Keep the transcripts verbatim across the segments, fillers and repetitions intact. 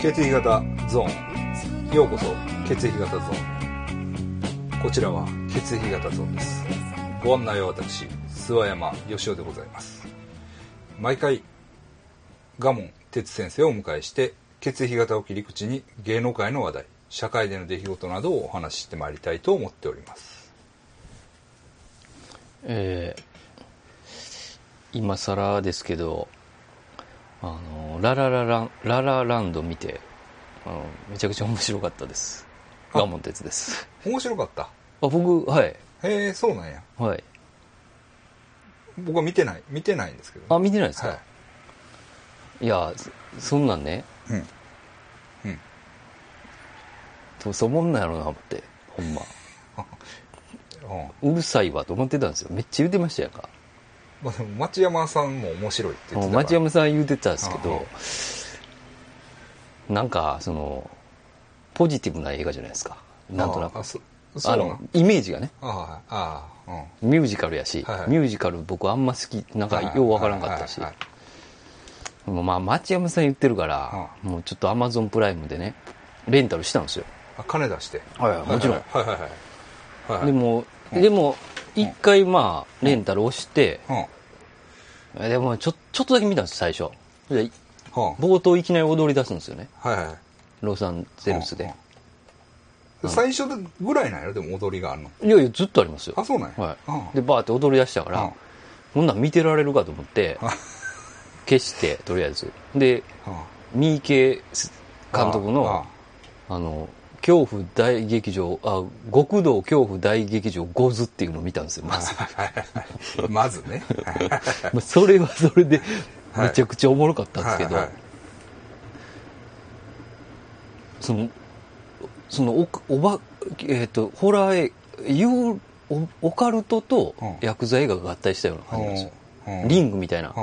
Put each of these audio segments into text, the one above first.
血液型ゾーン、ようこそ血液型ゾーン。こちらは血液型ゾーンです。ご案内は私諏訪山義雄でございます。毎回賀門哲先生をお迎えして血液型を切り口に芸能界の話題、社会での出来事などをお話ししてまいりたいと思っております。 えー、今更ですけど、あのラララランララランド見て、あのめちゃくちゃ面白かったです。賀門哲です。 面白かった。あ、 僕はい。 へえ、そうなんや。 はい。 僕は見てない見てないんですけど、ね。 あ、見てないですか。 はい、 いや、そんなんね。 うんうん。 どうそもんなんやろうな思ってほんま。うるさいわと思ってたんですよ。めっちゃ言うてましたやんか。 まあ、でも町山さんも面白いって言ってたから。 町山さん言うてたんですけど、なんかそのポジティブな映画じゃないですか。なんとなく。あああのイメージがね。 ああ、 うん、ミュージカルやし、はいはい、ミュージカル僕あんま好きなんかようわからんかったし、まあ町山さん言ってるから、はい、もうちょっとアマゾンプライムでねレンタルしたんですよ。 あ、金出して。 はいはい、もちろん。 はいはいはい。はいはい、 でも、うん、でも一回まあレンタル押して、うん、でもちょちょっとだけ見たんです最初。で、うん、冒頭いきなり踊り出すんですよね。はいはい。ロサンゼルスで。 うん、最初ぐらいなんやろでも踊りがあるの。 いやいやずっとありますよ。 あ、そうなんや。 はい。うん、でバーって踊り出したから、うん、こんなん見てられるかと思って消してとりあえずで、うん、三池監督のあの恐怖大劇場あ極道恐怖大劇場ゴズっていうのを見たんですよまずまずねそれはそれでめちゃくちゃおもろかったんですけど、はいはいはい、そのその お, おば、えー、とホラーユーオカルトとヤクザ映画が合体したような感じなんですよ、うんうん、リングみたいな、うん、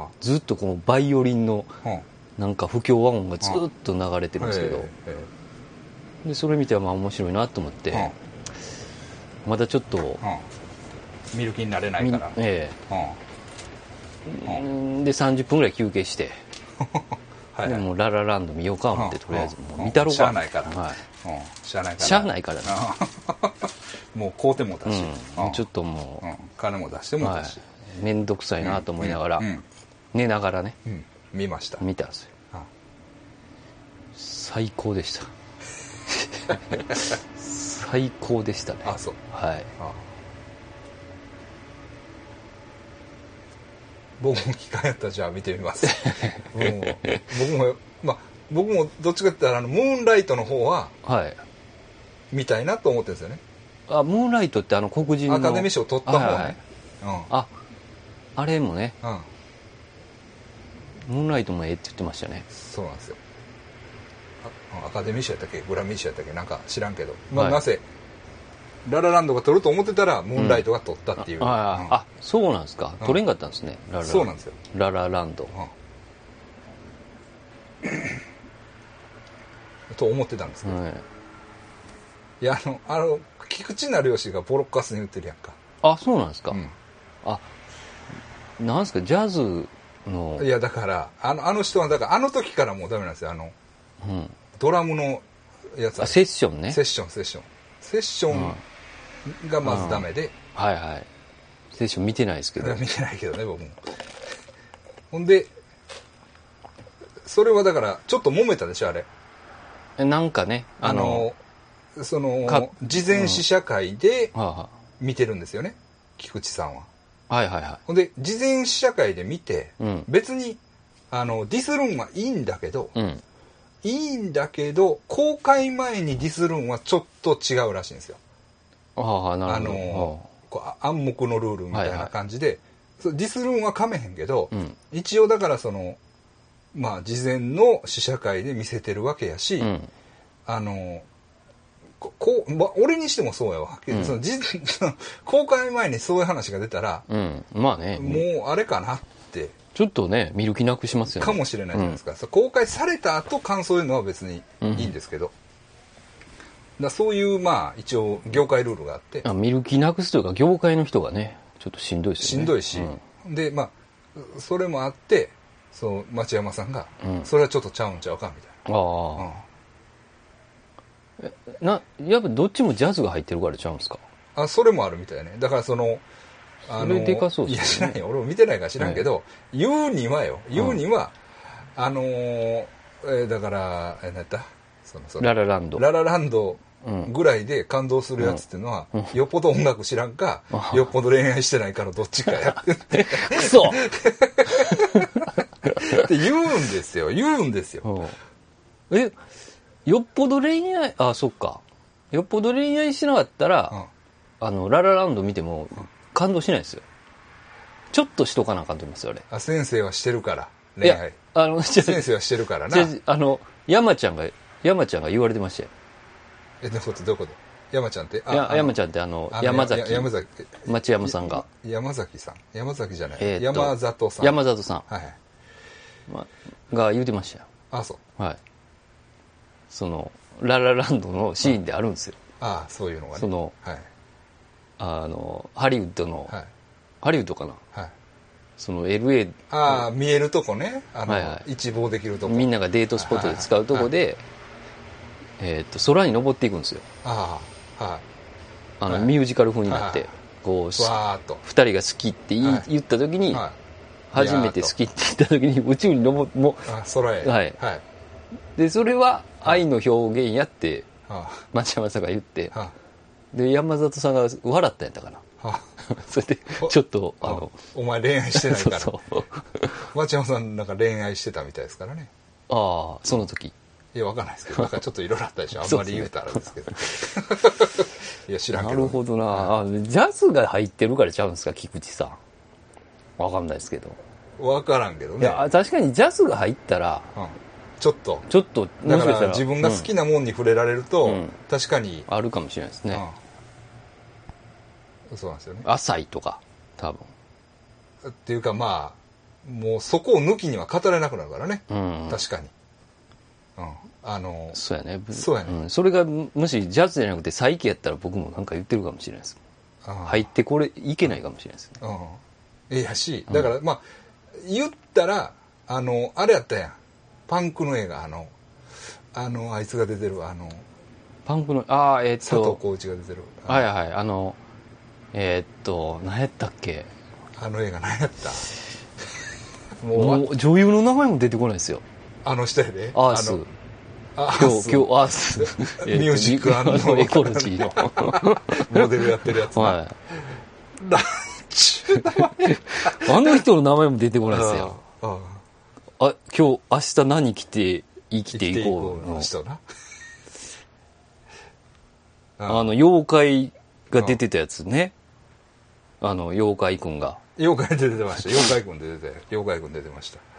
ずっとこのバイオリンのなんか不協和音がずっと流れてるんですけど、うんでそれ見てはまあ面白いなと思って、うん、まだちょっと、 うん、見る気になれないから、 ええうん、でさんじゅっぷんぐらい休憩してはい、はい、でもララランド見ようか思って、うん、とりあえずもう見たろうか、 しゃあないから、 はいうん、しゃあないからしゃあないからねもう買うてもだし、 うん、ちょっともう、うん、 金も出してもだし、 はい、めんどくさいなと思いながら、うんうん、寝ながらね、 うん、見ました見たんですよ、うん、最高でした最高でしたね。 あ、そう。 はい。 ああ僕も機会やったらじゃあ見てみます。僕も僕もまあ僕もどっちかって言ったらあのムーンライトの方ははい見たいなと思ってるんですよね。 あ、ムーンライトってあの黒人のアカデミー賞取った方ね。はいはい、 うん、あ、あれもね。うん。ムーンライトもええって言ってましたね。 そうなんですよ。アカデミー賞やったっけグラミー賞やったっけなんか知らんけど、まあ、はい、なぜララランドが取ると思ってたらムーンライトが取ったっていう、うん、 あ, あ, あそうなんですか、うん、取れんかったんですねララそうなんですよララランド、 うん、と思ってたんですけど、はい、いやあのあの菊池成吉がボロッカスに言ってるやんか。 あ、そうなんですか、うん、あなんですかジャズのいやだからあのあの人はだからあの時からもうダメなんですよあの、うん、ドラムのやつあセッションねセッションセッションセッションがまずダメで、 うん、はいはいセッション見てないですけど見てないけどね僕もほんでそれはだからちょっと揉めたでしょあれなんかねあのその事前試写会で見てるんですよね、うん、菊池さんははいはいはいほんで事前試写会で見て、うん、別にあのディスるんはいいんだけど、うんいいんだけど公開前にディスるんはちょっと違うらしいんですよ。 ああなるほど。 あのこう暗黙のルールみたいな感じで、はいはい、ディスるんはかめへんけど、うん、一応だからそのまあ事前の試写会で見せてるわけやし、うん、あのこう、まあ、俺にしてもそうやわ、うん、その公開前にそういう話が出たら、 うん、まあねもうあれかなって。 ちょっとね見る気なくしますよねかもしれないじゃないですか、うん、公開された後感想言うのは別にいいんですけど、うん、だそういうまあ一応業界ルールがあってあ見る気なくすというか業界の人がねちょっとしんどいですよねしんどいし、うん、でまあそれもあってそう町山さんが、うん、それはちょっとちゃうんちゃうかみたいなああ、うん、なやっぱどっちもジャズが入ってるからちゃうんですか？ あ、それもあるみたいね。だからそのあのそれでかそうですね。 いや知らんよ、俺も見てないから知らんけど、はい、言うにはよ言うには、うん、あのー、えー、だからえー、何やったそのそのララランドララランドぐらいで感動するやつっていうのは、うん、よっぽど音楽知らんか、うん、よっぽど恋愛してないかのどっちかやってクソって言うんですよ言うんですよ、 うん、えよっぽど恋愛あそっかよっぽど恋愛しなかったら、うん、あのララランド見ても感動しないですよ。ちょっとしとかなあかんと思いますよあれ。 あ先生はしてるから恋愛。いやあの先生はしてるからな。 あの山ちゃんが山ちゃんが言われてましたよ。 えどういうことどういうこと山ちゃんってあや山ちゃんってあのあの山崎山崎町山さんが山崎さん山崎じゃない、 えー、 山里さん山里さん、 はい、 ま、が言うてましたよ。 あそうはいそのララランドのシーンであるんですよ。 ああそういうのがねその、 はい、 あのハリウッドの、はい、ハリウッドかな、 はい、 その エルエーああ見えるとこねあの、はいはい、一望できるとこみんながデートスポットで使うとこで、はいはいえー、っと空に登っていくんですよ。 ああ、はい、 あの、はい、ミュージカル風になって、はい、こうわーっとふたりが好きって言い、はい、言った時に、はい、初めて好きって言った時に宇宙に登ってもあ空へ、 はいはい、でそれは愛の表現やって町山さんが言って、はあ、で山里さんが笑ったんやったかな、はあ、それでちょっとあのお前恋愛してないからそうそう町山さんなんか恋愛してたみたいですからね。 ああその時いやわかんないですけどなんかちょっといろいろあったでしょあんまり言うたらですけどいや知らんけど、ね、 なるほどな、はい、ジャズが入ってるからちゃうんですか菊池さん。わかんないですけどわからんけどね。 いや確かにジャズが入ったら、 うんちょっとちょっとだから自分が好きなもんに触れられると、うん、確かにあるかもしれないですね、 うん、そうなんですよね。 浅いとか多分っていうかまあもうそこを抜きには語れなくなるからね、うん、確かに、うん、あのそうやねそうやね、 うん、それがもしジャズじゃなくてサイキやったら僕もなんか言ってるかもしれないです、うん、入ってこれいけないかもしれないですね、 うん、いやしだから、うん、まあ言ったらあのあれやったやんパンクの映画あのあのあいつが出てるあのパンクのああえー、っと佐藤浩市が出てるはいはいあのえー、っと何やったっけあの映画何やったもう、もう女優の名前も出てこないですよ。 あの人やでアース今日今日アースミュージックアンドエコロジーのモデルやってるやつ、 はい、 ランチあの人の名前も出てこないですよ。 あああ今日明日何着て生きていこうの人なあの妖怪が出てたやつね。あの妖怪くんが妖怪出てました妖怪くん出てて妖怪くん出てま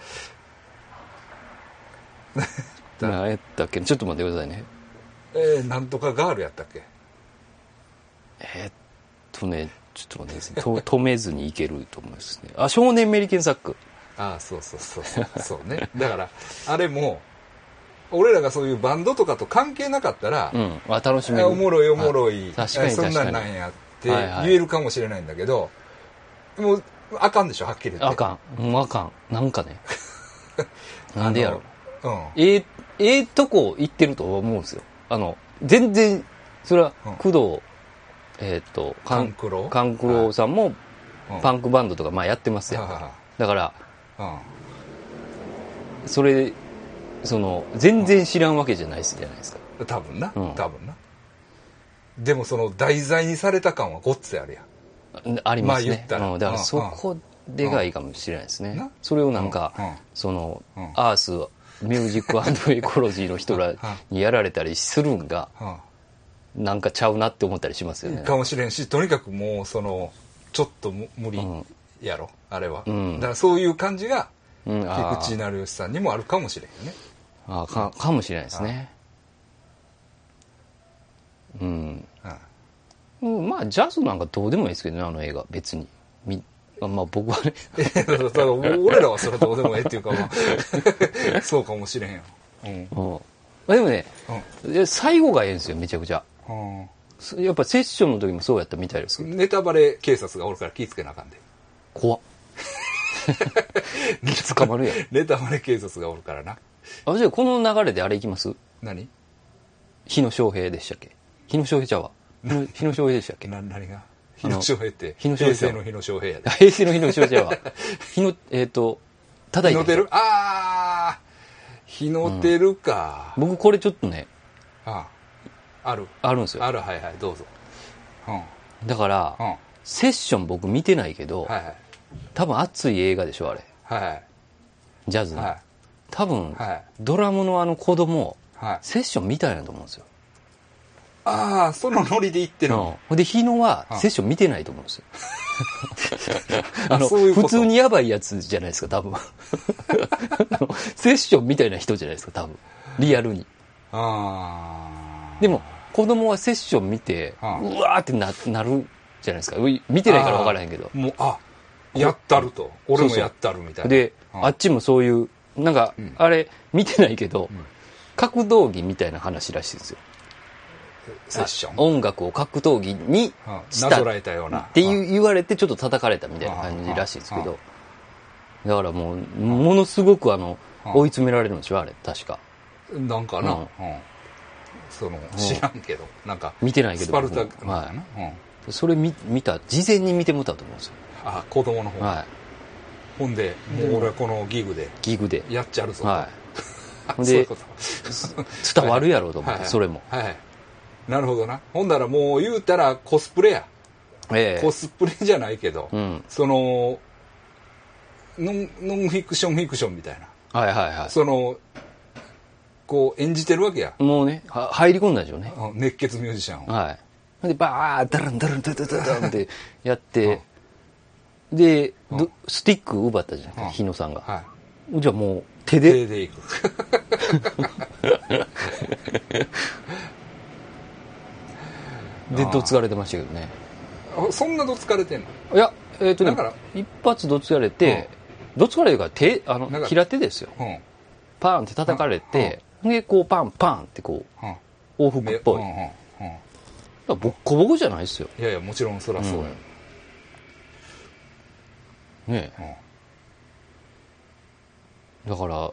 した何やったっけちょっと待ってくださいね。 えー、なんとかガールやったっけえー、っとねちょっと待ってですねと止めずにいけると思いますね。あ少年メリケンサックああそうそうそうそうそうねだからあれも俺らがそういうバンドとかと関係なかったら、 うん、あ楽しめるおもろいおもろい確かにそんなんなんやって言えるかもしれないんだけど、はいはい、もうあかんでしょはっきり言ってあかん、うん、あかんなんかねなんでやろう、うん、 ええええとこ行ってると思うんですよ。あの全然それは工藤、うん、えっ、ー、と勘九郎勘九郎さんもパンクバンドとかまあやってますよ、うん、だから、うん、それその全然知らんわけじゃないじゃないですか多分な、うん、多分なでもその題材にされた感はごっつあるやんありますね、 まあ、言ったら、 うん、だからそこでがいいかもしれないですね、うん、それをなんか、うん、その、うん、アースミュージック&エコロジーの人らにやられたりするんが、うん、なんかちゃうなって思ったりしますよねかもしれんしとにかくもうそのちょっと無理やろ、うん、あれは、うん、だからそういう感じが菊池成吉さんにもあるかもしれんよね。 あかかもしれないですね。うん、うん、まあジャズなんかどうでもいいですけどねあの映画別にみまあ僕はねだから俺らはそれどうでもいいっていうか、まあ、そうかもしれんよ、うんうんまあ、でもね、うん、最後がええんですよめちゃくちゃ、うん、やっぱセッションの時もそうやったみたいですけどネタバレ警察がおるから気ぃつけなあかんで怖っ捕まるやんネタバレ警察がおるからなあ、じゃあこの流れであれいきます？ 何？ 日野翔平でしたっけ？日野翔平ちゃうわ。日野日野翔平でしたっけ？ な何が？日野翔平って日野翔平平成の日野翔平やで。 平成の日野翔平ちゃうわ。日野、えっ、ー、と、叩いて日野照？ああ日野照か、 うん、僕これちょっとね、 ああ、あるあるんですよ。 ある、はいはい、どうぞ。 うん、だから、うん、セッション僕見てないけど、はいはい、多分熱い映画でしょあれ、はいはい、ジャズの、はい、多分、はい、ドラムのあの子供、はい、セッション見たいなと思うんですよ。 ああ、そのノリで言ってるの。 うん、で日野はセッション見てないと思うんですよ。あのそういう普通にヤバいやつじゃないですか多分。セッションみたいな人じゃないですか多分リアルに。あでも子供はセッション見てうわーって な, なるじゃないですか。見てないから分からへんけど、 もうあやったると、俺もやったるみたいな。 で、あっちもそういうなんか、うん、あれ見てないけど、うん、格闘技みたいな話らしいですよ。 セッション音楽を格闘技にしたなぞらえたようなって言われてちょっと叩かれたみたいな感じらしいですけど、だからもうものすごくあの追い詰められるんでしょあれ確か。 なんかな、うんうん、その知らんけど、なんか見てないけどスパルタなんかな、 はいうん、それ 見, 見た事前に見てもらったと思うんですよ。 あ子供の方、はい、ほんでもう俺はこのギグでギグでやっちゃるぞと、 はい、で伝わるやろうと思って、はい、それも、 はい、なるほどな。ほんだらもう言うたらコスプレや、えー、コスプレじゃないけど、うん、そのノン、ノンフィクションフィクションみたいな、 はいはいはい、 そのこう演じてるわけや。 もうね入り込んだでしょうね、 熱血ミュージシャンを。 はい。でバーッダランダランダダダダンってやって、うん、で、うん、スティック奪ったじゃないですか、日野さんが、はい、じゃあもう手で手でいく。 でどつかれてましたけどね。 そんなどつかれてんの？ いやえっ、ー、とねだから一発どつかれて、うん、どつかれるから手あの平手ですよ、うん、パーンって叩かれて、うん、でこうパンパンってこう、うん、往復っぽい、うんうんうん、ボッコボコじゃないですよ。 いやいやもちろんそりゃそうや、 うん、ねえ、うん、だから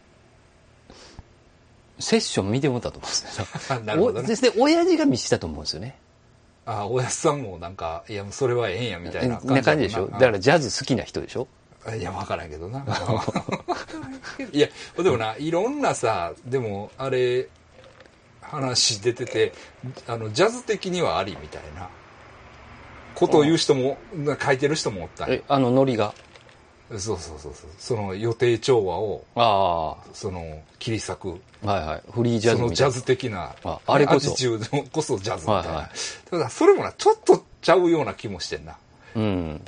セッション見てもらったと思うんですよ。なるほどね。で親父が見したと思うんですよね。 ああ、おやすさんもなんかいやそれはええんやみたいな感じな感じでしょ。だからジャズ好きな人でしょ。 いや分からんけどな。いやでもないろんなさでもあれ話出ててあのジャズ的にはありみたいなことを言う人も、うん、書いてる人もおったんや。 えあのノリがそうそうそうそうその予定調和をあその切り裂く、 はいはい、フリージャズみたいなそのジャズ的なあ, あれこそアティチュードこそジャズみたいな、はいはい、ただそれもなちょっとちゃうような気もしてんな、うんうん、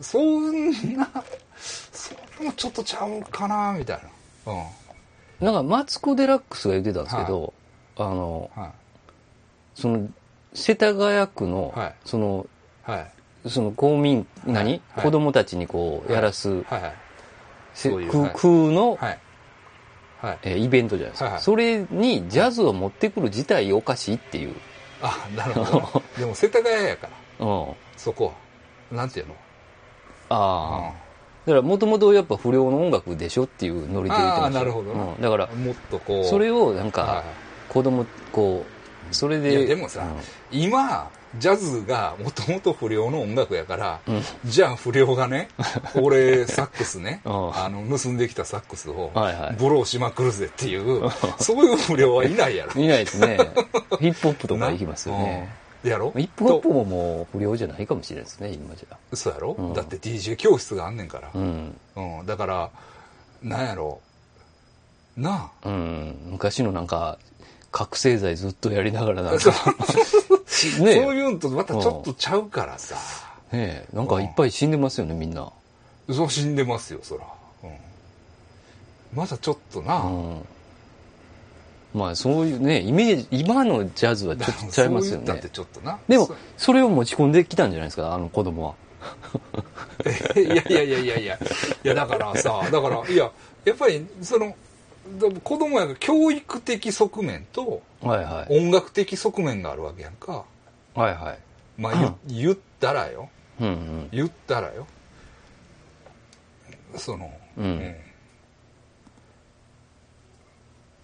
そんなそれもちょっとちゃうかなみたいな、 うん、なんかマツコ・デラックスが言ってたんですけど、はい、あの、はい、その世田谷区の、はい、その、はいその公民何、はいはい、子供たちにこうやらす、はいはいはい、そういう空の、はいはいえー、イベントじゃないですか、はいはい、それにジャズを持ってくる自体おかしいっていう。 あなるほどでも世田谷やから、うん、そこはなんていうのああ、うん、だからもともとやっぱ不良の音楽でしょっていうノリで言ってました。 なるほど、 うん、だからもっとこうそれをなんか、はい、子供こうそれでいやでもさ、うん、今ジャズがもともと不良の音楽やから、うん、じゃあ不良がね俺サックスねあの盗んできたサックスをブローしまくるぜっていう、はいはい、そういう不良はいないやろ。 いないですね。ヒップホップとか行きますよね。 やろヒップホップももう不良じゃないかもしれないですね今じゃ。 そうやろ、うん、だって ディージェー 教室があんねんから、うんうん、だからなんやろなあ、うん、 昔のなんか覚醒剤ずっとやりながらなんかね、そういうのとまたちょっとちゃうからさ、 うん、ねえなんかいっぱい死んでますよねみんな。 そう死んでますよそら、うん、まだちょっとな、うん、 まあそういうねイメージ今のジャズはちょっとちゃいますよね。 だってちょっとなでもそれを持ち込んできたんじゃないですかあの子供は。 いやいやいやいやいやいやだからさだからいややっぱりその子供やから教育的側面と音楽的側面があるわけやんか。 はいはい。 まあ、うん、言ったらよ、うんうん、言ったらよその、うんうん、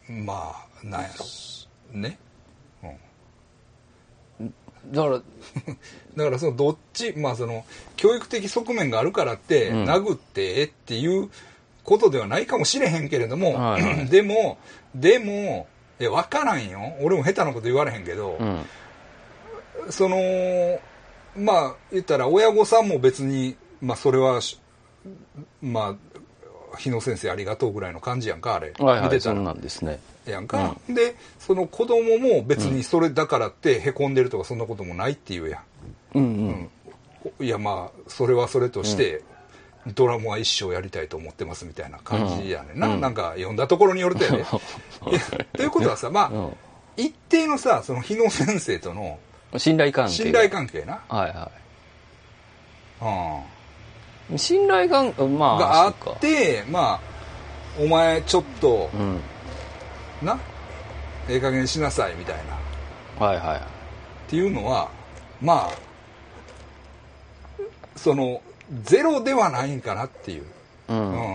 まあなんやろね、 うん、だからだからそのどっちまあその教育的側面があるからって、うん、殴ってええっていうことではないかもしれへんけれども、はいはい、でもでもいや分からんよ、俺も下手なこと言われへんけど、うん、そのまあ言ったら親御さんも別にまあそれはまあ日野先生ありがとうぐらいの感じやんかあれ、 はいはい、見てたらそうなんですねやんか、うん、でその子供も別にそれだからってへこんでるとかそんなこともないっていうやん、うんうんうん、いやまあそれはそれとして、うん、ドラムは一生やりたいと思ってますみたいな感じやねんな、うん、なんか読んだところによるとやねということはさまあ、うん、一定のさその日野先生との信頼関係信頼関係なはいはい、うん、信頼関係、まあ、 があってまあお前ちょっと、うんなええ加減しなさいみたいなはいはいっていうのはまあそのゼロではないんかなっていう、うん、うん、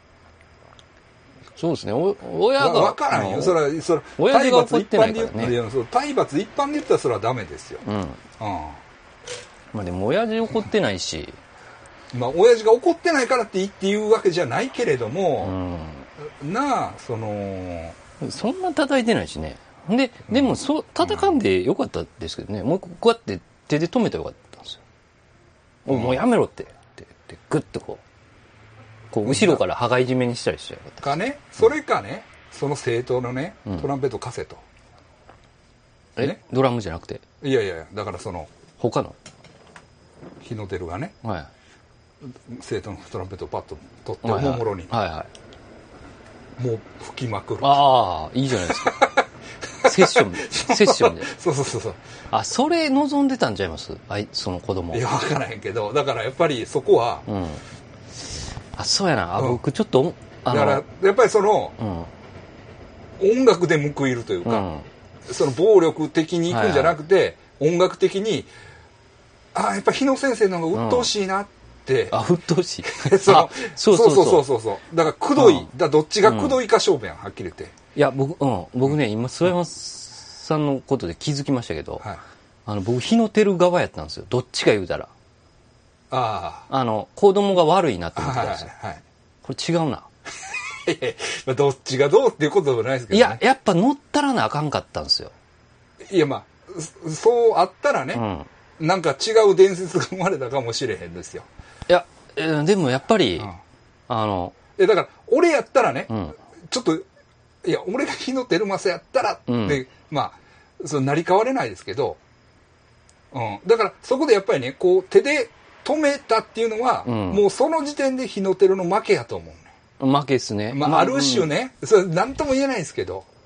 そうですねお親が分からんよそれはそれ体罰一般で言ったら、ね、体罰一般で言ったらそれはダメですよ、うんうん、 まあでも親父怒ってないしまあ親父が怒ってないからっていいっていうわけじゃないけれども、うん、なあそのそんな叩いてないしね。で、でもそう、叩かんでよかったですけどね。もうこうやって手で止めたらよかったんですよ。うん、もうやめろって。って、ってグッとこう、こう後ろから羽交い締めにしたりしてよかった。 かね、それかね、その政党のね、トランペット貸せと。 うん、え、ね、ドラムじゃなくていやいや、だからその、 他の日野照がね、 はい、 政党のトランペットをパッと取って、おもむろに。 はいはい。 もう吹きまくる。 ああ、いいじゃないですか。セッションで。セッションで。 そうそうそうそう。 あ、それ望んでたんちゃいますあいその子供。 いや、わからへんけど、だからやっぱりそこは。うん。 あ、そうやな。あ、うん、僕ちょっと、 あのだから、やっぱりその、うん、音楽で報いるというか、うん、その暴力的に行くんじゃなくて、はいはい、音楽的に、あ、やっぱ日野先生の方が鬱陶しいなって、 あ、鬱陶しいそのそうそうそうそうそうだからくどい、うん、だどっちがくどいか勝負やん、はっきり言って。 いや僕、うん、僕ね今諏訪山さんのことで気づきましたけど、はい、あの僕日野照側やったんですよ。どっちか言うたらああの子供が悪いなって思ってたんですよ、はいはいはい、これ違うなどっちがどうっていうことでもないですけど、ね、 いややっぱ乗ったらなあかんかったんですよ。 いやまあそうあったらね、うん、なんか違う伝説が生まれたかもしれへんですよ。 いや、えー、でもやっぱり、うん、あのえだから俺やったらね、うん、ちょっといや俺が日野照正やったらって、うん、まあその成り代われないですけど、うん、だからそこでやっぱりねこう手で止めたっていうのは、うん、もうその時点で日野照の負けやと思うね。負けっすね。 まあある種ね、うん、それ何とも言えないですけど、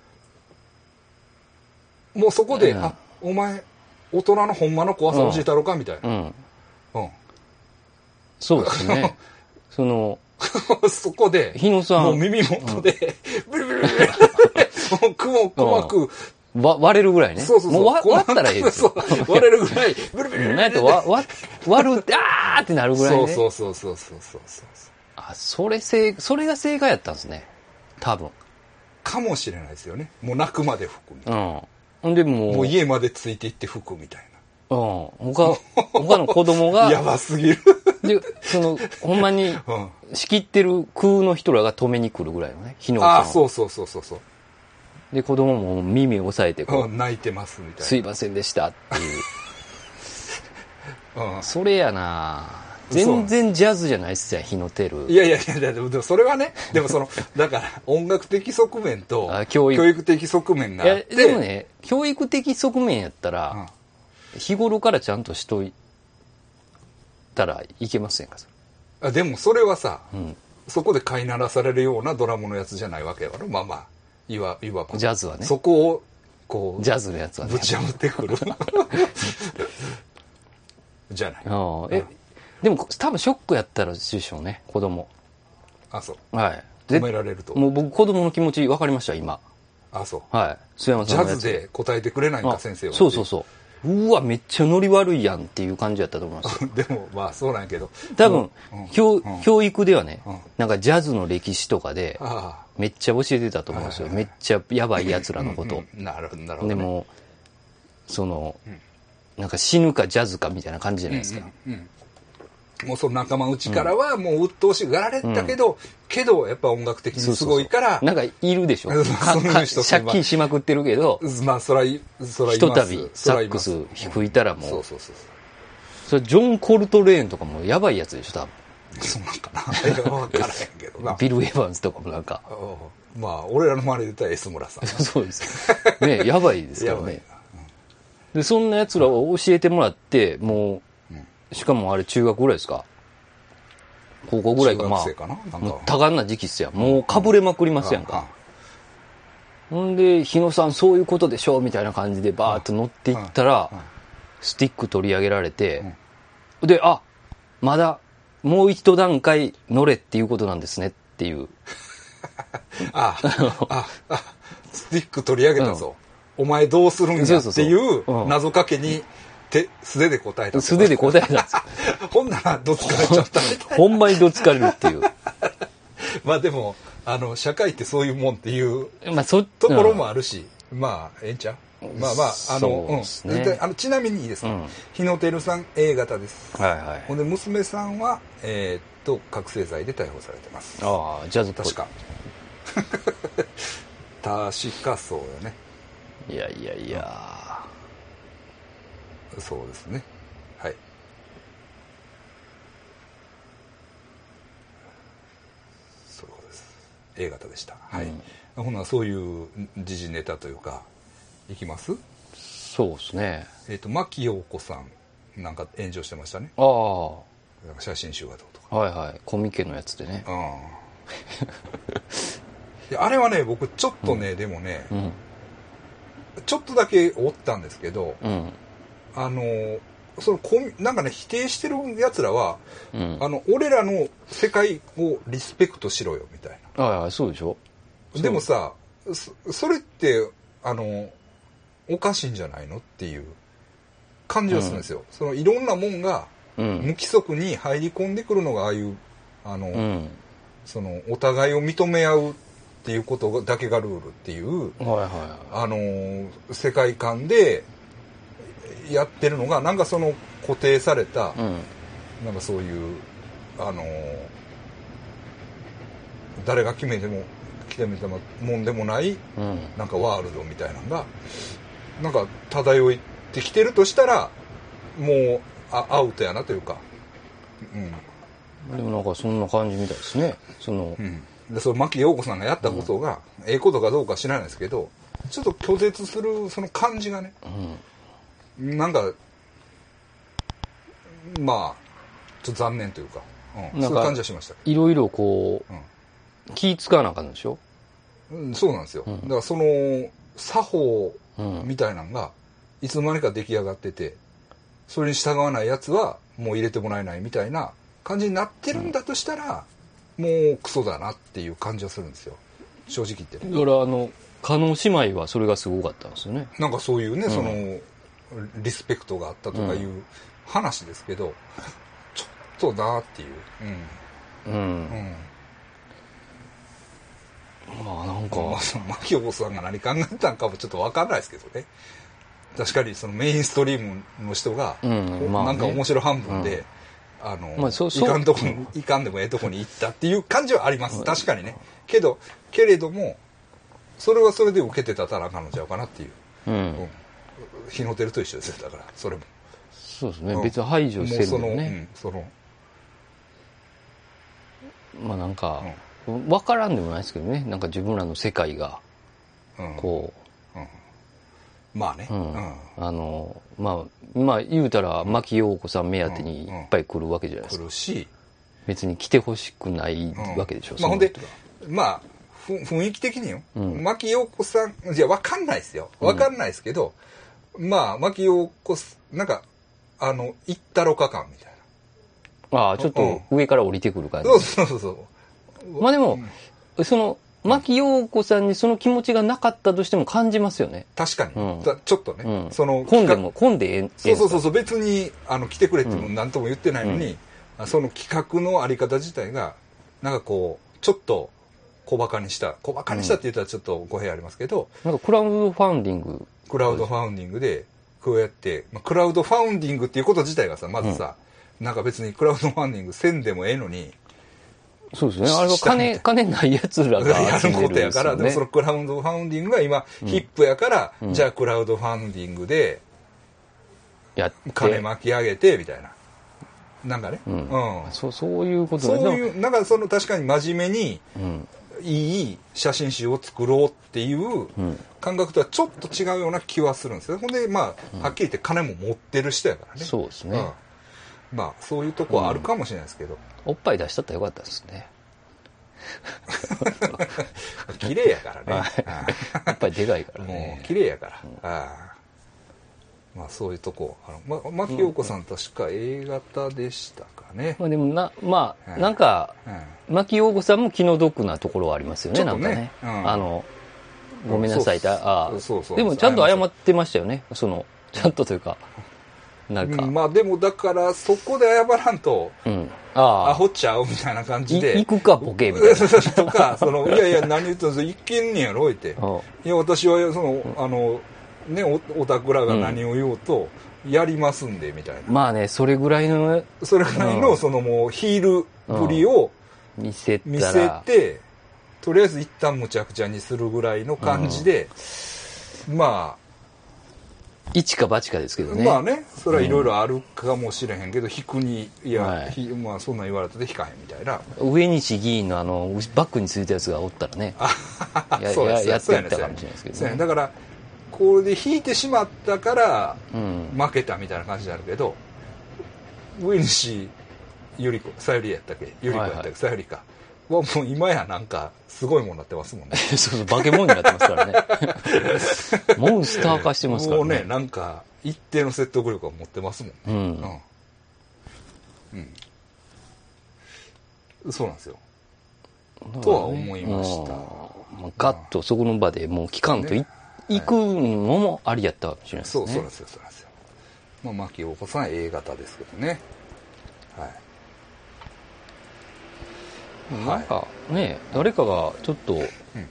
もうそこで、うん、あお前大人のほんまの怖さ教えたろかみたいな。うんうん、 そうですね。そのそこで日野さんもう耳元で、うん、ブルブルブルもう雲細く割れるぐらいね。 そうそうそう。 もう割ったらいいですよ。 割れるぐらいブルブルブル。 なんと割割るってあーってなるぐらいね。 そうそうそうそうそうそう。 あ、それ正それが正解やったんですね。多分。 かもしれないですよね。もう泣くまで吹くみたいな。うん。 ほんでもうもう家までついていって吹くみたいな。 うん、他他の子供がやばすぎるでそのほんまに仕切ってる空の人らが止めに来るぐらいのね日野さん。 ああそうそうそうそうそう。 で子供も耳を押さえてこう、うん、泣いてますみたいな。 すいませんでしたっていう、うん、それやな全然ジャズじゃないっすよ日野照。 いやいやいやでもそれはねでもそのだから音楽的側面と教育、教育的側面があって。 でもね教育的側面やったら、うん日頃からちゃんとしといたらいけませんか。 あでもそれはさ、うん、そこで飼いならされるようなドラムのやつじゃないわけやろ。まあまあいわいわばジャズはねそこをこうジャズのやつはねぶち破ってくるじゃない。 あえ、うん、でも多分ショックやったらでしょうね子供。 あそう。 はい止められると。 もう僕子供の気持ち分かりました今。 あそう。 はい。須山さんのやつジャズで答えてくれないんか先生は。 そうそうそう。 うわめっちゃノリ悪いやんっていう感じやったと思いますよでもまあそうなんやけど多分、 うん、 教うん、 教育ではね、 うん、 なんかジャズの歴史とかであめっちゃ教えてたと思うんですよ、 はいはいはい、 めっちゃやばいやつらのこと、 うんうん、なるほどなるほど、ね、 でもその、 うん、 なんか死ぬかジャズかみたいな感じじゃないですか、 うんうんうん、もうその仲間内からはもう鬱陶しがられたけど、うん、けどやっぱ音楽的にすごいから、 そうそうそう、なんかいるでしょ借金しまくってるけど、 まあそらそらひとたびサックス吹いたらもう、 そうそうそうそれジョン・コルトレーンとかもやばいやつでしょ多分。 そうなんかな分からへんけどな。 ビル・エヴァンスとかもなんかまあ俺らの周りで言ったら S 村さんそうですね、やばいですからね、うん、でそんなやつらを教えてもらってもう、うん、しかもあれ中学ぐらいですか高校ぐらいか、まあもう多感な時期っすやん、もうかぶれまくりますやんか、うん、ほんで日野さんそういうことでしょみたいな感じでバーッと乗っていったら、うんうん、スティック取り上げられて、うん、であまだもう一段階乗れっていうことなんですねっていうあああスティック取り上げたぞ、うん、お前どうするんやっていう謎かけに手素手で答えた素手で答えたんですよほんならどつかれちゃったみたいなほんまにどつかれるっていうまあでもあの社会ってそういうもんっていう、 まあ、そところもあるし、うん、まあええんちゃうまあまああの、うん、あのちなみにいいですか、うん、日野照さん A 型です、はいはい、ほんで娘さんはえー、っと覚醒剤で逮捕されてます。 ああジャズっぽい確か確かそうよね。 いやいやいや、 うん、そうですね、はいそうです A 型でした、はい、うん、ほなそういう時事ネタというかいきます。 そうですね。 えっ、ー、と牧陽子さんなんか炎上してましたね。 ああ。 なんか写真集がどうとか。 はいはい。コミケのやつでね。 うん。あれはね僕ちょっとね、うん、でもね、うん、ちょっとだけおったんですけど、うん、あのそのコミなんかね否定してるやつらは、うん、あの俺らの世界をリスペクトしろよみたいな。 ああそうでしょ。 でもさ そ, それってあのおかしいんじゃないのっていう感じはするんですよ、うん、そのいろんなもんが無規則に入り込んでくるのがああいうあの、うん、そのお互いを認め合うっていうことだけがルールっていう、はいはいはい、あの世界観でやってるのがなんかその固定された、うん、なんかそういうあの誰が決めても決めたもんでもない、うん、なんかワールドみたいなのがなんか漂ってきてるとしたらもうあアウトやなというか、 うん、でもなんかそんな感じみたいですね。その、 うん、でその牧陽子さんがやったことが、うん、ええことかどうか知らないですけどちょっと拒絶するその感じがね、うん、なんかまあちょっと残念というか、うん、そういう感じはしました。 いろいろこう、うん、気使わなあかんでしょ、 うん、そうなんですよ、うん、だからその作法みたいなのがいつの間にか出来上がっててそれに従わないやつはもう入れてもらえないみたいな感じになってるんだとしたら、うん、もうクソだなっていう感じはするんですよ正直言って、ね、 だからあの加納姉妹はそれがすごかったんですよね。 なんかそういうね、うん、そのリスペクトがあったとかいう話ですけど、うん、ちょっとなっていううんうん、うんまあなんか、 まあ、その牧陽さんが何考えたんかもちょっと分かんないですけどね。確かにそのメインストリームの人が、うんまあね、なんか面白半分で、うん、あの、まあ、そいかんとこにいかんでもええとこに行ったっていう感じはあります。確かにね。けどけれどもそれはそれで受けてたたらあかんのちゃうかなっていう。うん。うん、日の出ると一緒ですよだからそれも。 そうですね。うん、別に排除せるよね。 その、うん、 そのまあなんか。うん分からんでもないですけどねなんか自分らの世界がこう、うんうん、 まあね、うんうん、あのまあまあ言うたら牧陽子さん目当てにいっぱい来るわけじゃないですか、 来るし別に来てほしくないわけでしょ、 うん、まあほんでまあ雰囲気的によ、うん、牧陽子さんじゃ分かんないですよ分かんないですけど、うん、まあ牧陽子なんかあの行ったろか感みたいなああちょっと上から降りてくる感じ、 そうそうそうそうまあでも、うん、その牧陽子さんにその気持ちがなかったとしても感じますよね。 確かに、 うん、 ちょっとね、うん、その混んでも混んでええ。 そうそうそうそう、別にあの来てくれっても何とも言ってないのに、うん、その企画のあり方自体がなんかこうちょっと小バカにした小バカにしたって言ったらちょっと語弊ありますけど、 うん、なんかクラウドファウンディングクラウドファウンディングでこうやって、まあ、クラウドファウンディングっていうこと自体がさまずさ、うん、なんか別にクラウドファウンディングせんでもええのに。 そうですね。あれは金、金ない奴らがやることやから、でもそのクラウドファウンディングが今、うん、ヒップやから、うん、じゃあクラウドファウンディングで、 やって金巻き上げて、みたいな。なんかね。 うん。うん、そう、そういうことね。そういう、なんかその確かに真面目に、うん、いい写真集を作ろうっていう感覚とはちょっと違うような気はするんですよ。ほんで、まあ、はっきり言って金も持ってる人やからね。 そうですね。うんまあそういうとこはあるかもしれないですけど、 うん、おっぱい出しとったらよかったですね。 綺麗やからね。 おっぱいでかいからね。 もう綺麗やから。うん、あまあそういうとこあの、ま、牧陽子さん確か A 型でしたかね。 まあでもなまあ、うん、なんか、うん、牧陽子さんも気の毒なところはありますよね。なんかね、うん、あのごめんなさいってあでもちゃんと謝ってましたよね。そのちゃんとというか。なんか、 うん、まあでもだからそこで謝らんと、うん、あアホちゃうみたいな感じで行くかボケみたいなとかそのいやいや何言ってんの行けんねやろっていや私はその、うん、あのねおたくらが何を言おうとやりますんでみたいな、 うん、まあねそれぐらいのそれぐらいの、うん、そのもうヒールぶりを見せたら見せてとりあえず一旦むちゃくちゃにするぐらいの感じで、うん、まあ一か八かですけどね。 まあね、それはいろいろあるかもしれへんけど、うん、引くに、いや、はい、まあそんなん言われたで引かへんみたいな。 上西議員のあの、バックについたやつがおったらね、や, そうや, やっていったかもしれないですけどね。 だから、これで引いてしまったから、負けたみたいな感じになるけど、うん、上西ゆり子、さゆりやったっけゆり子やったっけ、さゆりか。はもう今やなんかすごいもんになってますもんね。 そうそう、化け物になってますからね。モンスター化してますからね。 もうね、なんか一定の説得力を持ってますもんね。うん。うんうん、そうなんですよ。ね、とは思いました。 ガッとそこの場でもう期間とい、ね、行くのもありやったかもしれないですね。 そう、そうなんですよ、そうなんですよ。まあ、牧陽子さん A 型ですけどね。はい。 なんかね、誰かがちょっと、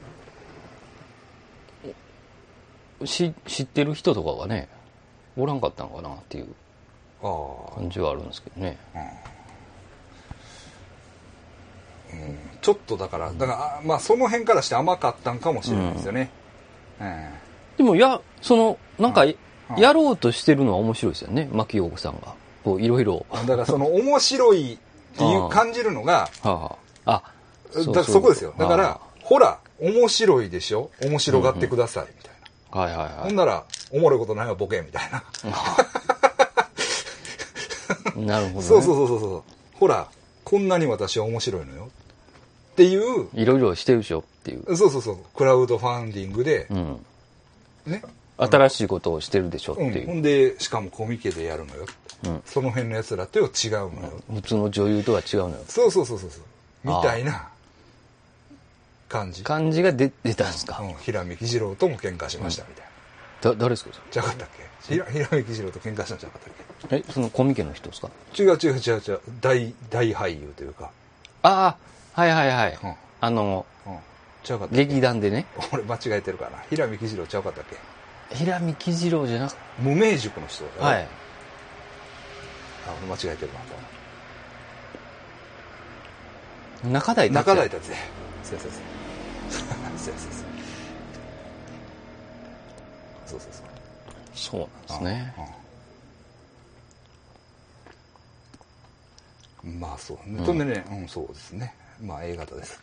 うん、し知ってる人とかがねおらんかったのかなっていう感じはあるんですけどね、 うんうん、ちょっとだからだからまあその辺からして甘かったんかもしれないですよね、うんうん、 でもやそのなんかやろうとしてるのは面白いですよね牧陽子さんがこういろいろだからその面白いっていう感じるのがああだからそこですよ。だから、ほら、面白いでしょ面白がってください、みたいな。はいはいはい。 ほんなら、おもろいことないわ、ボケ、みたいな。 なるほど、ね。 そうそうそうそう。ほら、こんなに私は面白いのよ。っていう。 いろいろしてるでしょっていう。 そうそうそう。クラウドファウンディングで、うん、ね。 新しいことをしてるでしょっていう。うん、 ほんで、しかもコミケでやるのよ。うん、その辺のやつらとは違うのよ。 普通の女優とは違うのよ。 そうそうそうそう。みたいな。感じ感じが出出たんですか、 うん、平見喜次郎とも喧嘩しましたみたいな、うん、だ誰ですかじゃなかったっけ平見喜次郎と喧嘩したんじゃなかったっけえそのコミケの人ですか違う違う違う違う 大, 大俳優というかああはいはいはい、うん、あの、うん、 ちゃうかった劇団でね俺間違えてるかな平見喜次郎ちゃうかったっけ平見喜次郎じゃなく無名塾の人はいあ俺間違えてるな中台中台達也そうそうそうそうそうそうそうそうなんですね、 うん、まあそう、うん、とんでね、うん、そうですねまあ A 型です、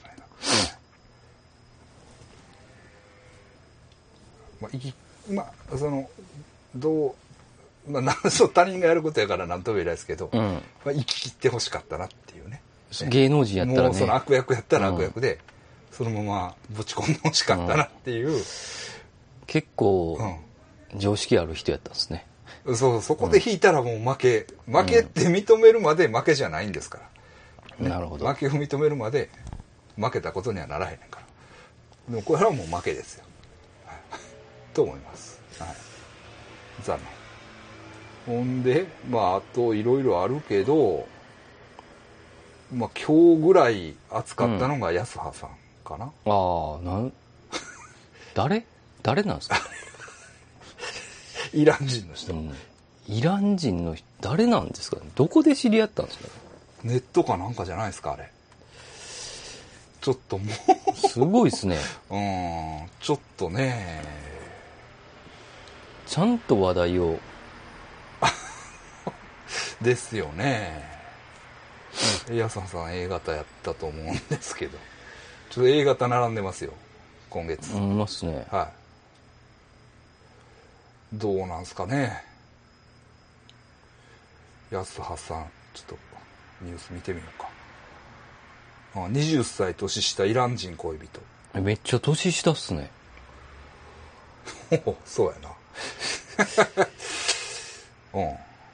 うん、まあいきまあそのどうまあなんそう他人がやることやから何とも言えないですけど、うんまあ、生き切ってほしかったなっていうね芸能人やったらねもうその悪役やったら悪役で、うんそのままぶち込んでほしかったなっていう、うん、 結構、うん、常識ある人やったんですねそうそこで引いたらもう負け、うん、負けって認めるまで負けじゃないんですから、 ね、なるほど負けを認めるまで負けたことにはならへんねんからでもこれはもう負けですよと思います、はい、残念。ほんでまああといろいろあるけど、まあ今日ぐらい暑かったのが安葉さんかな、 うん、ああなん誰誰なんですかイラン人の人、うん、 イラン人の人誰なんですかね。どこで知り合ったんですかね。 ネットかなんかじゃないですかあれ。ちょっともうすごいですねうんちょっとねちゃんと話題をですよね。安葉さん A 型やったと思うんですけど、ちょっと A 型並んでますよ今月。 いますね。 はい。どうなんすかね。安葉さんちょっとニュース見てみようか。あ、はたち年下イラン人恋人。 めっちゃ年下っすねそうやなうん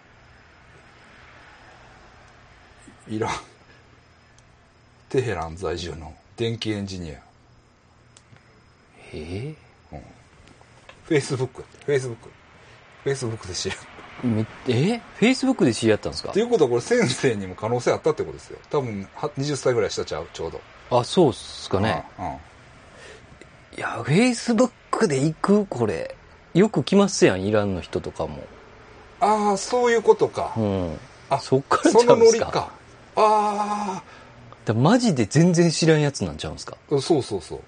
イランテヘラン在住の電気エンジニア。 ええ、うん、フェイスブックフェイスブックフェイスブックで知り合った。 えフェイスブックで知り合ったんですか。 ということはこれ先生にも可能性あったってことですよ。多分はたちぐらいしたちゃうちょうど。 あ、そうっすかね。うんうん、いやフェイスブックで行くこれよく来ますやんイランの人とかも。 ああそういうことか。 うん。あそっからちゃうんすか。そのノリか。ああ。 だマジで全然知らんやつなんちゃうんすか。 そうそうそう。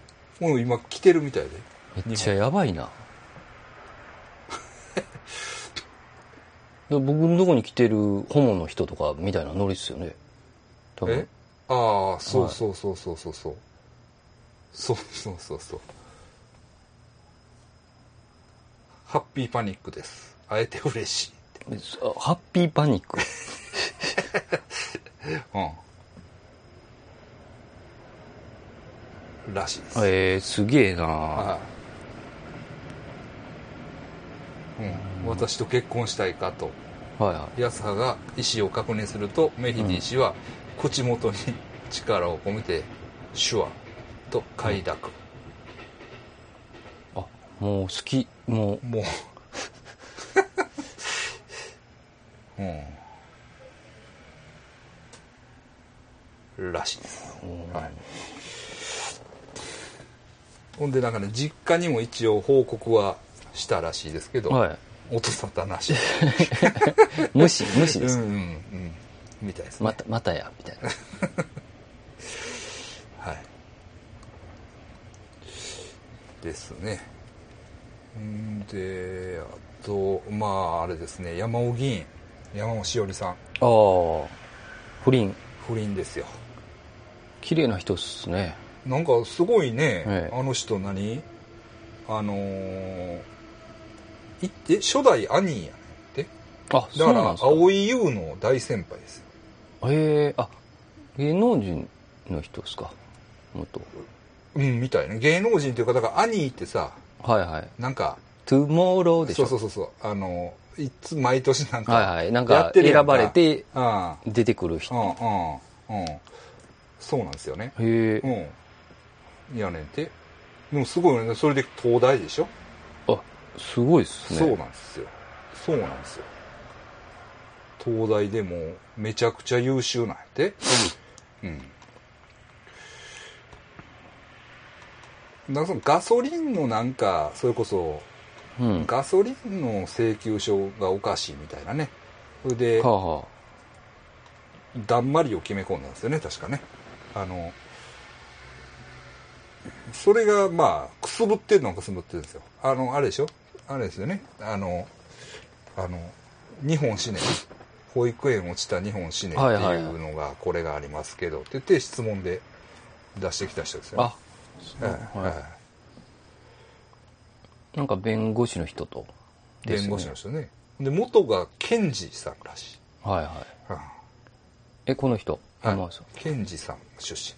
もう今来てるみたいで。 めっちゃやばいな。僕のとこに来てるホモの人とかみたいなノリっすよね。多分。 え？ああ、そうそうそうそうそうそう。そうそうそうそう。ハッピーパニックです。会えて嬉しいって。 ハッピーパニック。 うん。らしいです。 えー、すげえな。はい。 うん、私と結婚したいかと、 はいはい、 安葉が意思を確認するとメヒディ氏は口元に力を込めて手話と快諾、 うん、あもう好きもうもううんらしいです、はい、ほんでなんかね実家にも一応報告はしたらしいですけど、はい、音沙汰なし無視無視です、 うんうんうんみたいですね。 またまたやみたいなはいですね。んであとまああれですね山尾議員山尾しおりさん。ああ不倫不倫ですよ。 綺麗な人っすね。 なんかすごいね、ええ、あの人何あのーいって初代兄やねんって。あ、だから蒼井優の大先輩ですよ。 へえ、あ芸能人の人ですか元。 うんみたいね。芸能人っていうかだから兄ってさ、 はいはい、 なんかトゥモローでしょ。 そうそうそうそうあのいつ毎年なんかはいはいなんか選ばれて出てくる人。 うんうんうんそうなんですよね。 へえ。 うんやねんて。でもすごいねそれで東大でしょ。 あすごいっすね。 そうなんですよ。そうなんですよ。東大でもめちゃくちゃ優秀なんやて。うん。なんかそのガソリンのなんかそれこそ、うん、ガソリンの請求書がおかしいみたいなね。それで、はあはあ、だんまりを決め込んだんですよね確かね。あのそれがまあくすぶってるのはくすぶってるんですよ。あのあれでしょあれですよね。あのあの日本死ね保育園落ちた日本死ねっていうのがこれがありますけどって言って質問で出してきた人ですよね。あ、そう、はいはい、 なんか弁護士の人と、 ね、弁護士の人ね。で元が検事さんらしい。 はいはい。はあ、えこの人、 はい、検事さん出身。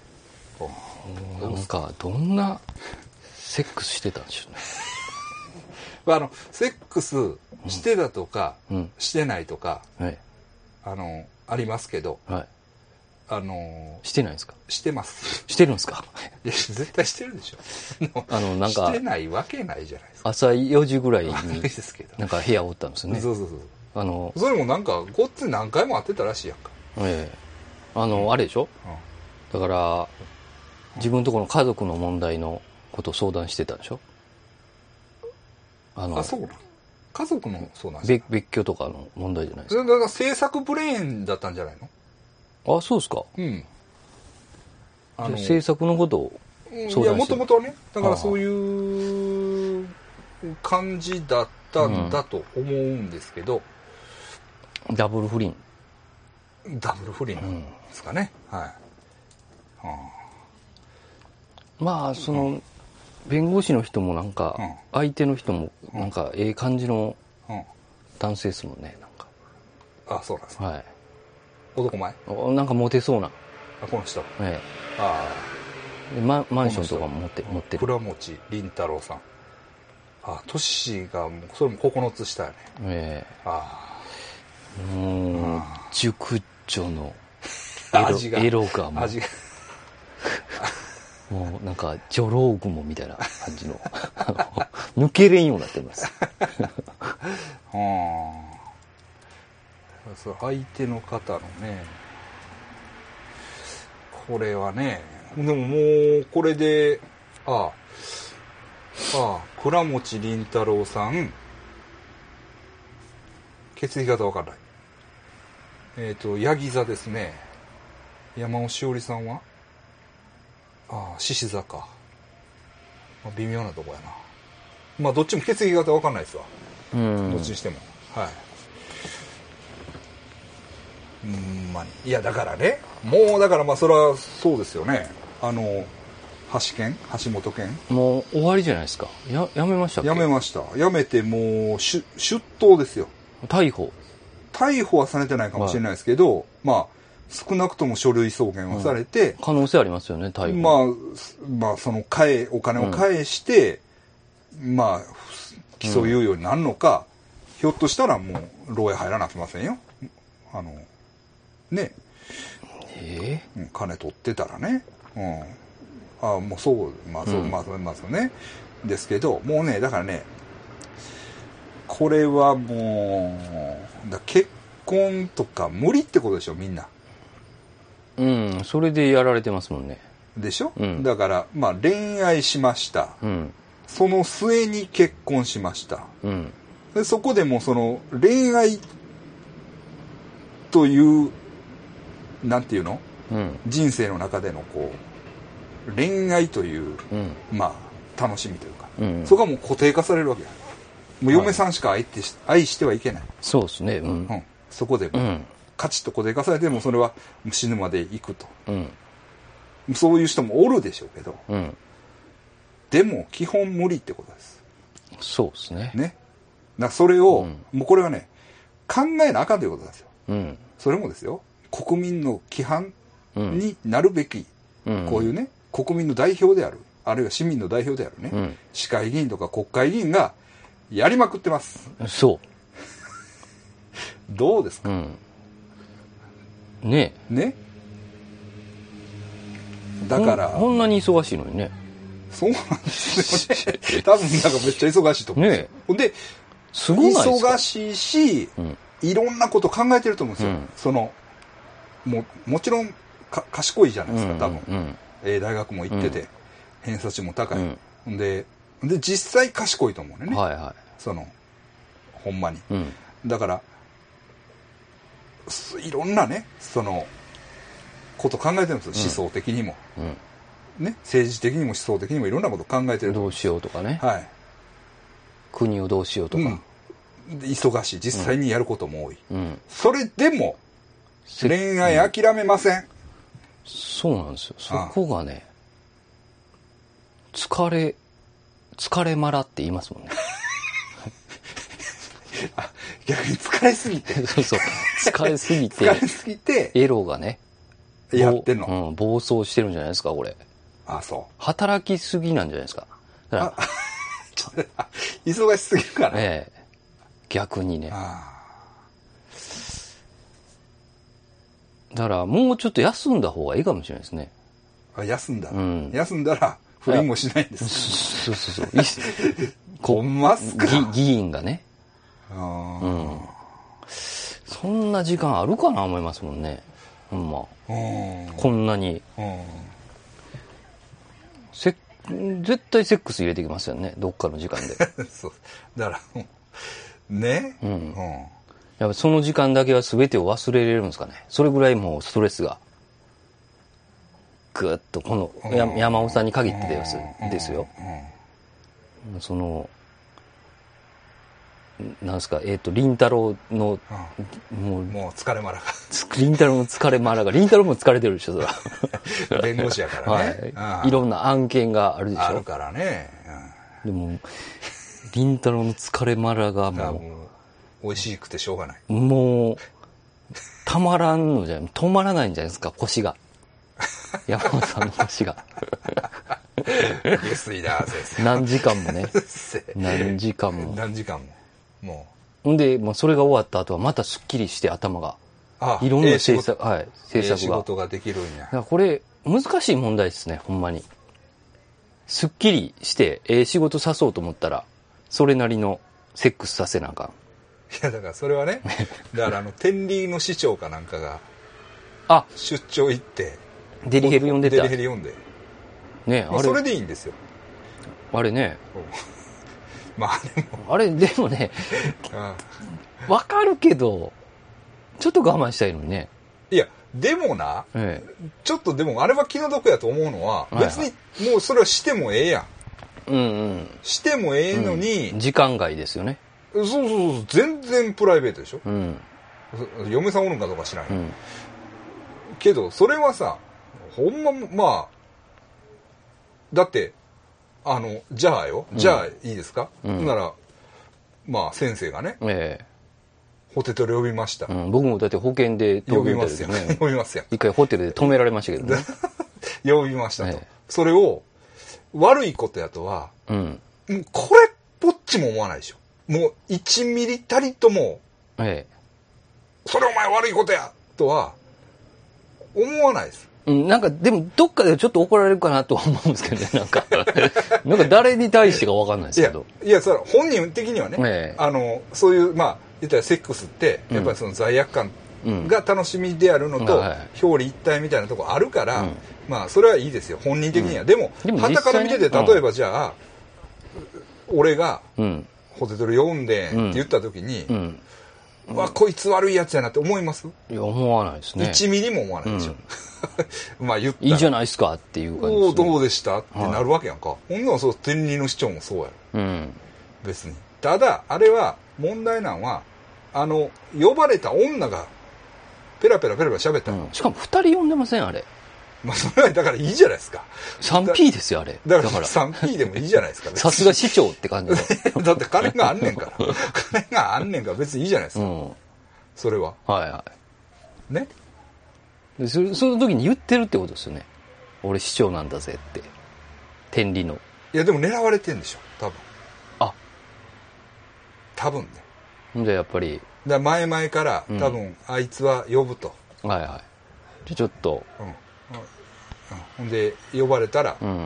なんかどんなセックスしてたんでしょうね。 あのセックスしてたとか、うん、してないとか、はい、あのありますけど、はい、 あのしてないんですか？ してます。 してるんですか？ いや、絶対してるでしょ。 あの、なんか、 してないわけないじゃないですか。 朝よじぐらいに、 ですけどなんか部屋おったんですよね。 そうそうそう。 あの、 それもなんか、ごっつ何回も会ってたらしいやんか。 ええあの、あれでしょ、だから、自分とこの家族の問題のことを相談してたでしょ？あの、 あ、そうなの？家族のそうなんです別別居とかの問題じゃないですか。 だから制作ブレーンだったんじゃないの？ あ、そうですか。 うん。 あの制作のことを相談してる。 いや、もともとね、だからそういう感じだったんだと思うんですけど、 うん、ダブル不倫。 ダブル不倫なんですかね。うん、はい。はあ、まあ、その、うん、弁護士の人もなんか、うん、相手の人もなんか、ええ感じの男性ですもんね、なんか。 あ、そうなんですか。 はい。 男前？ なんかモテそうな。 あ、この人。 ええ。 ああ。で、マ、マンションとかも持って、持ってる。 倉持凛太郎さん。あ、年がもう、それもここのつ下やね。 ええ。 ああ。もう、熟女のエロ味が。エロがもう。味が。もうなんか、女郎雲みたいな感じの、抜けれんようになってます。 はあ。相手の方のね、これはね、でももう、これで、ああ、ああ、倉持凛太郎さん、血液型わかんない。えっと、ヤギ座ですね。山尾しおりさんはああ、獅子座か。まあ、微妙なとこやな。まあ、どっちも血液型わかんないですわ。うん。どっちにしても。はい。うん、まあ、いや、だからね、もう、だからまあ、それはそうですよね。あの、橋健橋本健もう終わりじゃないですか。や、やめましたっけ？ やめました。やめてもう、出、出頭ですよ。 逮捕逮捕はされてないかもしれないですけど、はい、まあ、少なくとも書類送検はされて、うん、 可能性ありますよね、逮捕。 まあ、まあ、その、返、お金を返して、うん、まあ、起訴猶予になるのか、うん、ひょっとしたらもう、牢屋入らなきませんよ。あの、ね。 えー、 うん、金取ってたらね。うん。ああ、もうそう、まあそう、うん、まあそう、まあそうね。ですけど、もうね、だからね、これはもう、だ結婚とか無理ってことでしょ、みんな。 うん、それでやられてますもんね。 でしょ、 うん、 だから、まあ恋愛しました。 うん、 その末に結婚しました。 うん、 でそこでもその恋愛という、なんていうの、うん、人生の中でのこう、恋愛という、うん、まあ、楽しみというか、うんうん、そこはもう固定化されるわけや。もう嫁さんしか愛って、はい、愛してはいけない。 そうですね。うん。 うん、そこでも、うん、カチッと固定化されても、それは死ぬまで行くと、うん。そういう人もおるでしょうけど、うん、でも、基本無理ってことです。 そうですね。 ね。だそれを、うん、もうこれはね、考えなあかんということなんですよ。うん、それもですよ、国民の規範になるべき、うん、こういうね、国民の代表である、あるいは市民の代表であるね、うん、市会議員とか国会議員がやりまくってます。 そう。 どうですか、うん、 ねえ。ね。だから。 こんなに忙しいのにね。 そうなんですよね。多分なんかめっちゃ忙しいと思うんですよ。ね、で、 すごい忙しいし、うん、いろんなこと考えてると思うんですよ。うん、その、も、もちろんか賢いじゃないですか、多分。うんうん、えー、大学も行ってて、うん、偏差値も高い。うん、で、で、実際賢いと思うね。 はいはい。 その、ほんまに。うん、だから、いろんなね、その、こと考えてるんですよ、うん、思想的にも。うん、ね、政治的にも思想的にもいろんなこと考えてる。 どうしようとかね。 はい。 国をどうしようとか。うん、 忙しい。実際にやることも多い。うん、それでも、恋愛諦めません、うん。 そうなんですよ。そこがね、疲れ、疲れまらって言いますもんね。 あ、逆に疲れすぎて。 そうそう。疲れすぎて。 疲れすぎて。 エロがね。 やってんの、 うん、暴走してるんじゃないですか、これ。 あ、そう。 働きすぎなんじゃないですか。だから。 忙しすぎるから。 ええ。逆にね。あだからもうちょっと休んだ方がいいかもしれないですね。 あ、休んだ、 うん、 休んだら不倫もしないんです。 そうそうそうほんますか。 議員がね。 あ、 うん、そんな時間あるかな思いますもんね。ほんま。こんなに。せ絶対セックス入れてきますよね、どっかの時間で。 そうだからね、 うんうん、やっぱその時間だけは全てを忘れれるんですかね。それぐらいもうストレスがぐっとこのや山尾さんに限ってですですよ。そのなんですか、えっと凛太郎の、 うん、もうもう疲れまらが凛太郎の疲れまらが凛太郎も疲れてるでしょそら弁護士やからね、 はい、いろんな案件があるでしょ。あるからね、 うん、でも凛太郎の疲れまらがもう、もう美味しくてしょうがない。 もうたまらんのじゃ止まらないんじゃないですか、腰が。山本さんの腰が下水だ先生。 何時間もね何時間も何時間ももう。んで、もうそれが終わった後はまたすっきりして頭が。ああ、いろんな政策、はい、政策が。 仕事ができるんや。 だからこれ、難しい問題ですね、ほんまに。すっきりして、ええ仕事さそうと思ったら、それなりのセックスさせなあかん。 いや、だからそれはね、だからあの、天理の市長かなんかが、 あ、 出張行って、 デリヘル読んでた。 デリヘル読んで。 ね、あれ。 それでいいんですよ。 あれね。 まあでもあれでもねわかるけどちょっと我慢したいのにね。 いやでもな、ええ、ちょっとでもあれは気の毒やと思うのは、はいはい、別にもうそれはしてもええやん、うんうん、してもええのに、 うん、時間外ですよね。 そうそうそう、全然プライベートでしょ、うん、嫁さんおるんかどうか知らん、うん、けどそれはさほんままあだってあのじゃあよ、じゃあいいですか、うん、ならまあ先生がね、ええ、ホテル呼びました、 うん、僕もだって保険で呼びますよね。呼びますよ。 一回ホテルで止められましたけどね。 呼びましたと、ええ、それを悪いことやとは、うん、もうこれっぽっちも思わないでしょ。もういちミリたりとも、ええ、それお前悪いことやとは思わないです。 うん、なんかでもどっかでちょっと怒られるかなとは思うんですけどね、なんかなんか誰に対してか分かんないですけど、 いやいや、それ本人的にはね、ええ、あのそういうまあ言ったらセックスってやっぱりその罪悪感が楽しみであるのと、うん、表裏一体みたいなところあるから、うん、まあそれはいいですよ本人的には、うん、でも傍から見てて、例えばじゃあ、うん、俺がホテル読んでって言った時に、うんうん、わこいつ悪いやつやなって思います？ いや思わないですね。 いちミリも思わないでしょ、うん、まあ言ったらいいじゃないですかっていう感じです、ね、 おどうでしたってなるわけやんか、はい、ほんならそう天理の市長もそうやろ、うん、別に。ただあれは問題なんはあの呼ばれた女がペラペラペラペラ喋った、うん、 しかもふたり呼んでませんあれ。 まあそれはだからいいじゃないですか。 スリーピー ですよあれ。 だから スリーピー でもいいじゃないですか。 さすが市長って感じでだって金があんねんから金があんねんから別にいいじゃないですか、うん、それははいはいね。 で そ, その時に言ってるってことですよね。俺市長なんだぜって天理の。 いやでも狙われてんでしょ多分。あ多分ね。 じゃあやっぱりだ前々から多分、うん、あいつは呼ぶと。 はいはい。じゃちょっと、うんうん、 ほんで呼ばれたら、うん、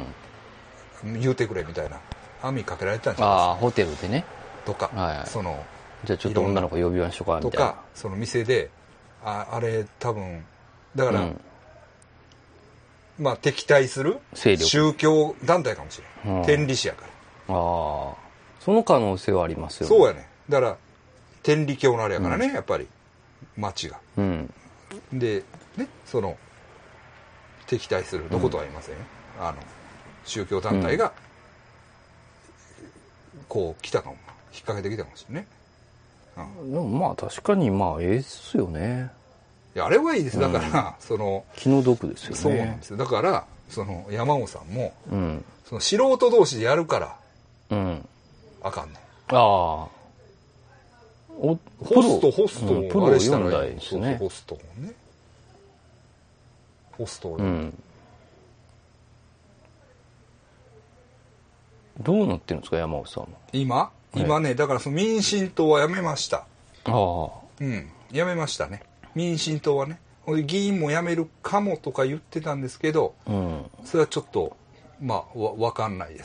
言うてくれみたいな網かけられてたんじゃないですか。 ああホテルでねとか、はいはい、そのじゃあちょっと女の子呼びましょうかみたいなとか、 その店でああれ多分だから、うん、まあ敵対する宗教団体かもしれん、うん、天理師やから。 ああその可能性はありますよね。 そうやね。だから天理教のあれやからね、うん、やっぱり町が、うん、でねその敵対するどことは言いませんよ、うん、あの宗教団体が、うん、こう来たかも引っ掛けてきたかもしれないね、 うん、でもまあ確かにまあええっすよね。 いやあれはいいです。だから、うん、その気の毒ですよね。 そうなんですよ。だからその山尾さんも、うん、その素人同士でやるから、うん、あかんねん。ああホストホストを、うん、あれしたらいいですね。ホストをねホストを、うん、 どうなってるんですか山尾さんも今今ね、はい、だからその民進党はやめました。ああうんやめましたね。民進党はね議員も辞めるかもとか言ってたんですけど、うん、それはちょっとまあわ分かんないです、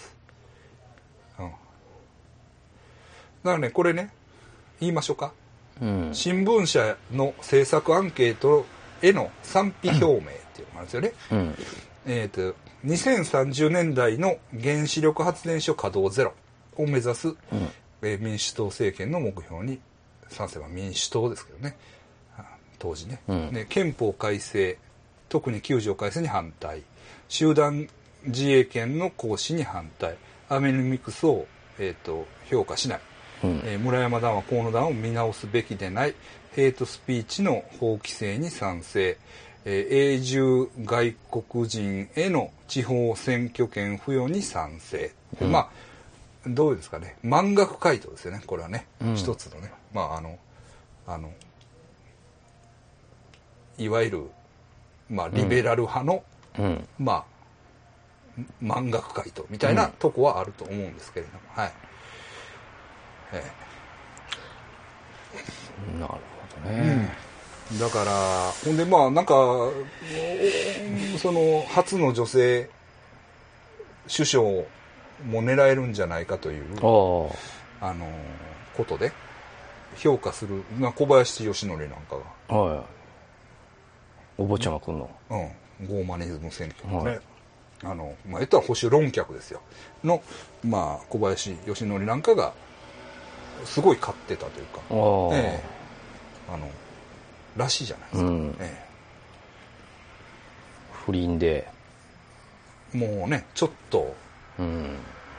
うん、だからねこれね言いましょうか、うん、新聞社の政策アンケートへの賛否表明っていうのがあるんですよね、うん、えーとにせんさんじゅうねんだいの原子力発電所稼働ゼロを目指す、うんえー、民主党政権の目標に賛成は民主党ですけどね当時ね、うん、で憲法改正特にきゅう条改正に反対集団自衛権の行使に反対アベノミクスを、えー、と評価しない、うんえー、村山談話河野談を見直すべきでないヘイトスピーチの法規制に賛成、えー、永住外国人への地方選挙権付与に賛成、うん、まあどうですかね満額回答ですよねこれはね、うん、一つのねまああのあのいわゆる、まあ、リベラル派の、うん、まあ、満額回答みたいなとこはあると思うんですけれども、はい。ええ、なるほどね。 うん、だから、ほんで、まあ、なんか、その、初の女性首相も狙えるんじゃないかという、あの、ことで、評価する、小林義則なんかが、はいお坊ちゃんが来るのうん。ゴーマニズム選挙のね。はい、あの、まあ、言ったら保守論客ですよ。の、まあ、小林義則なんかが、すごい勝ってたというか、ええ、あの、らしいじゃないですか。うんええ、 不倫で。 もうね、ちょっと、うん、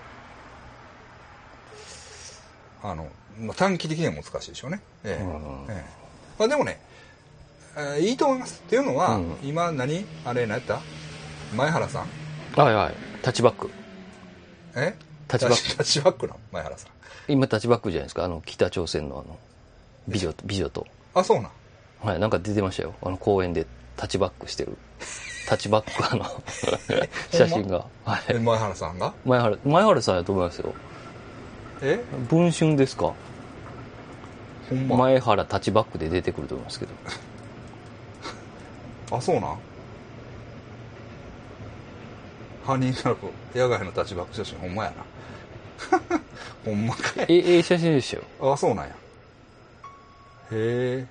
あの、まあ、短期的には難しいでしょうね。ええうんええ、まあでもね、いいと思います。っていうのは、うん、今何あれ何やった前原さんはいはい。タッチバック。 えタッチバック。タッチバックなの前原さん。 今タッチバックじゃないですか。あの、北朝鮮のあの、美女と、美女と。 あ、そうなんはい、なんか出てましたよ。あの、公園でタッチバックしてる。タッチバックあの、写真が。 はい。前原さんが前原、前原さんやと思いますよ。 え文春ですかほんま前原タッチバックで出てくると思いますけど。 あ、そうなんハニーなら野外のタッチバック写真ほんまやな。ほんまかい。 え、ええ写真でしたよ。 あ、そうなんや。へえ。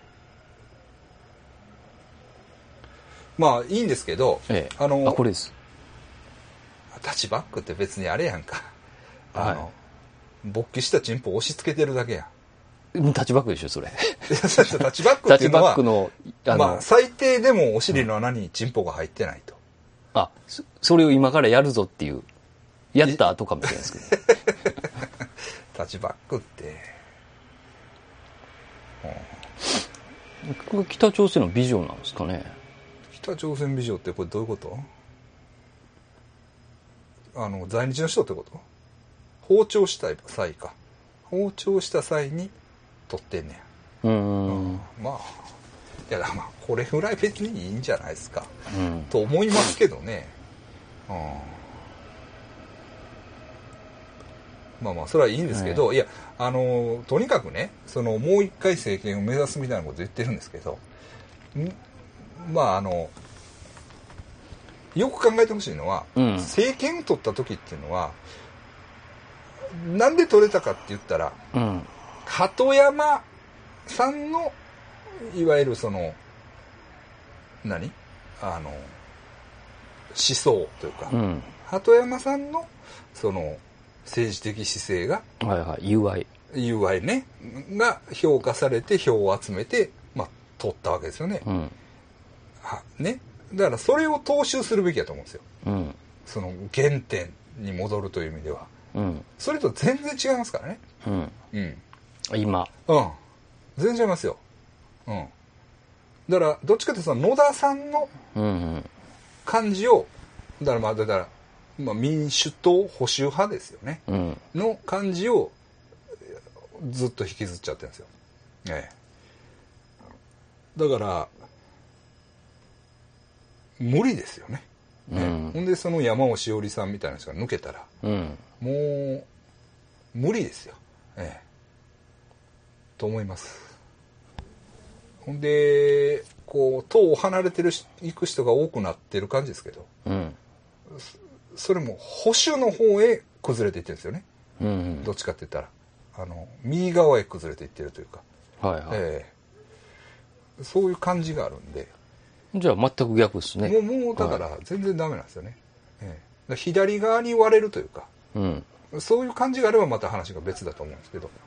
まあ、いいんですけど、 ええ、あの、あ、これです。 タッチバックって別にあれやんか。あの、はい、勃起したチンポ押し付けてるだけやん。 タッチバックでしょそれ。 タッチバックっていうのは、 タッチバックの、 あの、まあ、最低でもお尻の穴にチンポが入ってないと。 うん、あそ、それを今からやるぞっていう、やった後かもしれないですけど。 タッチバックって、 うん、これ北朝鮮の美女なんですかね。 北朝鮮美女ってこれどういうこと？あの在日の人ってこと？包丁した際か。包丁した際に撮ってんねや。うん、 うん、まあいやまあこれぐらい別にいいんじゃないですか、うん、と思いますけどね、うん、まあまあそれはいいんですけど、はい、いやあのとにかくねそのもう一回政権を目指すみたいなこと言ってるんですけどまああのよく考えてほしいのは、うん、政権を取った時っていうのはなんで取れたかって言ったら、うん、鳩山さんのいわゆるその何あの思想というか、うん、鳩山さんのその政治的姿勢が、 はいはい、友愛友愛ねが評価されて票を集めて、まあ、取ったわけですよね。うん、はねだからそれを踏襲するべきだと思うんですよ。うん、その原点に戻るという意味では。うん、それと全然違いますからね。うん。 うん。今。 うん。全然違いますよ。うん。だから、どっちかというと野田さんの感じを、だからまあ、だから、まあ、民主党保守派ですよね。うん。の感じをずっと引きずっちゃってるんですよ。ええ。だから、無理ですよね。ね、うん、ほんでその山尾しおりさんみたいな人が抜けたら、うん、もう無理ですよ、ええ、と思います。ほんでこう党を離れてる行く人が多くなってる感じですけど、 うん、 それも保守の方へ崩れていってるんですよね、 うんうん、 どっちかって言ったらあの右側へ崩れていってるというか、 はいはい、 えー、そういう感じがあるんで、 じゃあ全く逆ですね。 もうもうだから全然ダメなんですよね、はい、えー、左側に割れるというか、 うん、 そういう感じがあればまた話が別だと思うんですけど、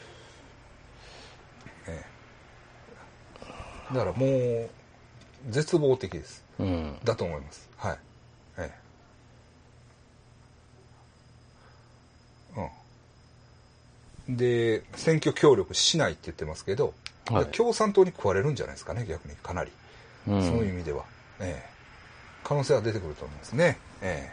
えー、だからもう絶望的です、 うん、 だと思います。はい、えーうん、で選挙協力しないって言ってますけど、はい、共産党に食われるんじゃないですかね、逆にかなり、うん、そういう意味では、えー、可能性は出てくると思いますね、え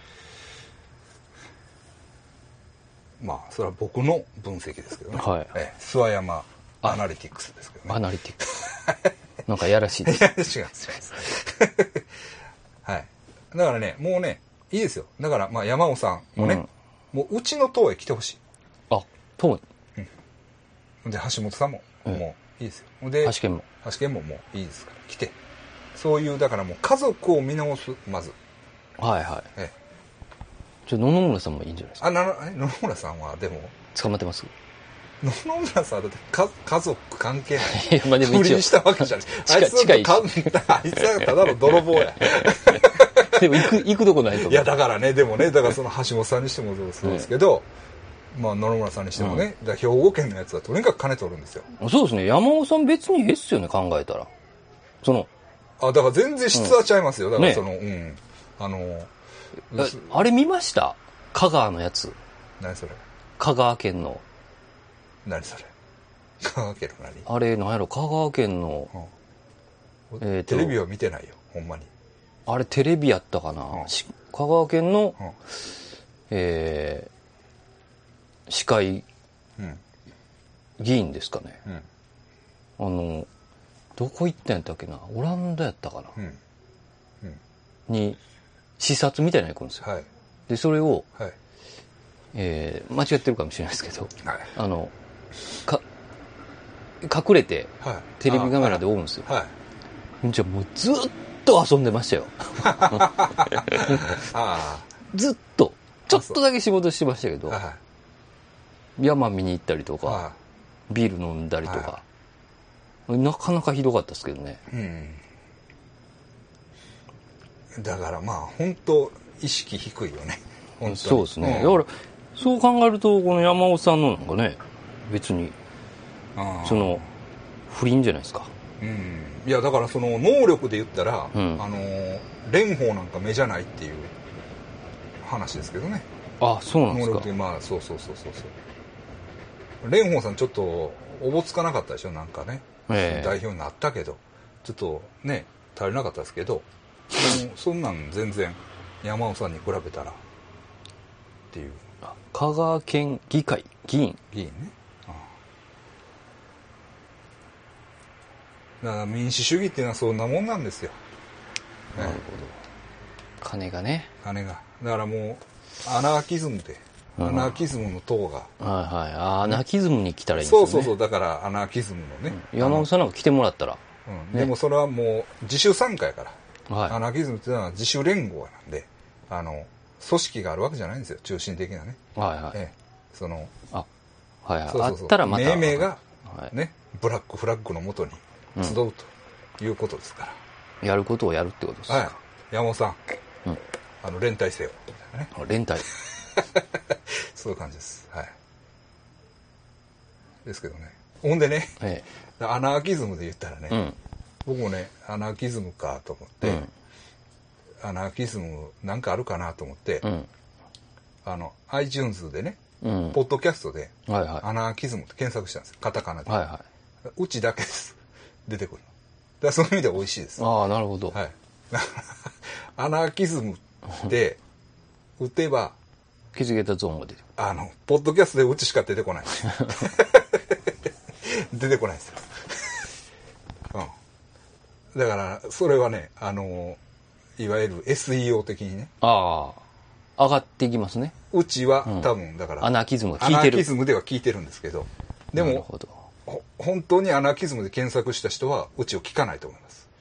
ー、まあそれは僕の分析ですけどね、はい、えー、諏訪山アナリティクスですけどね。 アナリティクスなんかやらしいです。 違います違いますはい。だからね、もうね、いいですよ。だからまあ山尾さんもね、うん、もううちの党へ来てほしい。 あ、党に。 うん。で橋本さんも、うん、もういいですよ。で橋健も橋健ももういいですから来て、そういうだからもう家族を見直すまず。 はいはい。 ええ。 じゃ野々村さんもいいんじゃないですか。 あ、な野々村さんはでも捕まってます。 野々村さんだって家家族関係ない。 いやまあでも一応不倫したわけじゃない。あいつ近いし。 あいつはただの泥棒や。 でも行く行くとこないと思う。 いやだからね、でもね、だからその橋本さんにしてもそうですけど、うん、まあ野々村さんにしてもね、うん、だ兵庫県のやつはとにかく金取るんですよ。 そうですね。山尾さん別にええっすよね、考えたら。そのあ、だから全然質はちゃいますよ。うん、だからその、ね、うん、あのあ、あれ見ました？香川のやつ。 何それ？ 香川県の。 何それ？香川県の何？ あれなんやろ、香川県の、 うん、えー、テレビは見てないよ、ほんまに。 あれテレビやったかな、うん、香川県の、うん、えー、市会議員ですかね、うん、あのどこ行ったんやったっけな、オランダやったかな、うんうん、に視察みたいなの行くんですよ、はい、でそれを、はい、えー、間違ってるかもしれないですけど、はい、あのか隠れてテレビカメラで追うんですよ、はい、じゃあもうずっと遊んでましたよあずっとちょっとだけ仕事してましたけど、はい、山見に行ったりとか、はい、ビール飲んだりとか、はい、なかなかひどかったですけどね、 うん、だからまあ本当意識低いよね、本当に。 そうですね、うん、だからそう考えるとこの山尾さんのなんかね、別にその不倫じゃないですか、 うん、いやだからその能力で言ったら、うん、あの蓮舫なんか目じゃないっていう話ですけどね。 あ、そうなんですか。 能力で、まあそうそうそうそうそう。蓮舫さんちょっとおぼつかなかったでしょ、なんかね、えー、代表になったけどちょっとね足りなかったですけど、そ, そんなん全然山尾さんに比べたらっていう。 香川県議会議員議員ね。だから民主主義っていうのはそんなもんなんですよ。 なるほど、金がね、 金がだからもうアナーキズムで、うん、アナーキズムの党が、 はいはい、アナーキズムに来たらいいんですよね。 そうそうそう、だからアナーキズムのね、 うん、山本さんなんか来てもらったら、 うんね、でもそれはもう自主参加やから、はい、アナーキズムっていうのは自主連合なんで、あの組織があるわけじゃないんですよ、中心的なね、はいはい、ええ、そのあ、はいはい、そうそうそう、あったらまた命名が、ね、はい、ブラックフラッグのもとに集うということですから、 うん、やることをやるってことですか。 はい、山本さん、うん、あの連帯せよみたいなね。 連帯そういう感じです。はい。ですけどね。ほんでね、ええ、アナーキズムで言ったらね、うん、僕もねアナーキズムかと思って、うん、アナーキズムなんかあるかなと思って、うん、あの iTunes でね、うん、ポッドキャストで、はいはい、アナーキズムって検索したんですよ、カタカナで、はいはい、うちだけです出てくるの。だからそういう意味では美味しいです。 ああ、なるほど。 はい。アナーキズムで打てば気づけたゾーンが出てくる。 あのポッドキャストでうちしか出てこない出てこないですよ、うん、だからそれはね、あのいわゆる エスイーオー 的にね、 ああ、上がっていきますね。 うちは多分だから、うん、 アナーキズムが効いてる。 アナーキズムでは効いてるんですけど、でも本当にアナーキズムで検索した人はうちを聞かないと思います。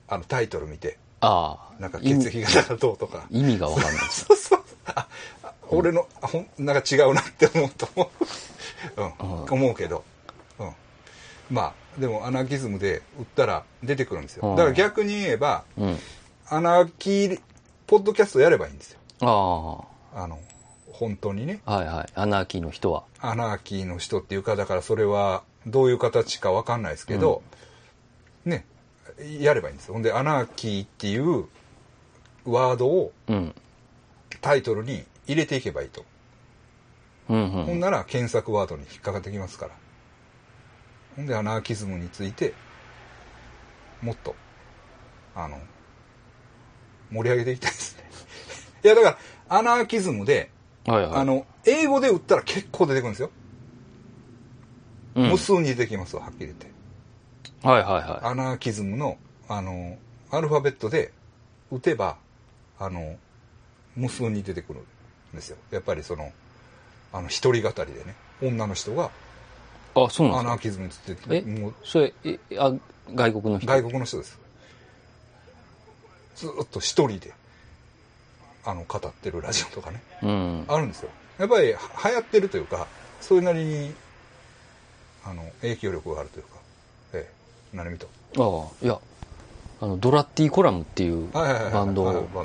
あのタイトル見て、 ああ。 なんか血液型がどうとか。 意味がわかんないです。 そうそうあ俺の、うん、ほんなんか違うなって思うと思う、うんうん、思うけど、うん、まあでもアナーキズムで打ったら出てくるんですよ。だから逆に言えば、うん、アナーキーポッドキャストやればいいんですよ。ああの本当にね。 はいはい。アナーキーの人は。 アナーキーの人っていうか、だからそれはどういう形かわかんないですけど、うん、ね、やればいいんですよ。ほんでアナーキーっていうワードをタイトルに入れていけばいいと。うんうん、ほんなら検索ワードに引っかかってきますから。ほんでアナーキズムについてもっとあの盛り上げていきたいですね。いやだからアナーキズムで、はいはい、あの英語で打ったら結構出てくるんですよ。うん、無数に出てきますわ、はっきり言って。はいはいはい。アナーキズムのあのアルファベットで打てばあの無数に出てくるんですよ。やっぱりそのあの一人語りでね、女の人があ、そうなんですか。 アナーキズムについて、 え、もうそれえあ外国の人？ 外国の人です。ずっと一人であの語ってるラジオとかね、うん、あるんですよ。やっぱり流行ってるというか、それなりにあの影響力があるというか、ええ、何見と。 ああ、いや、あのドラッティコラムっていうバンド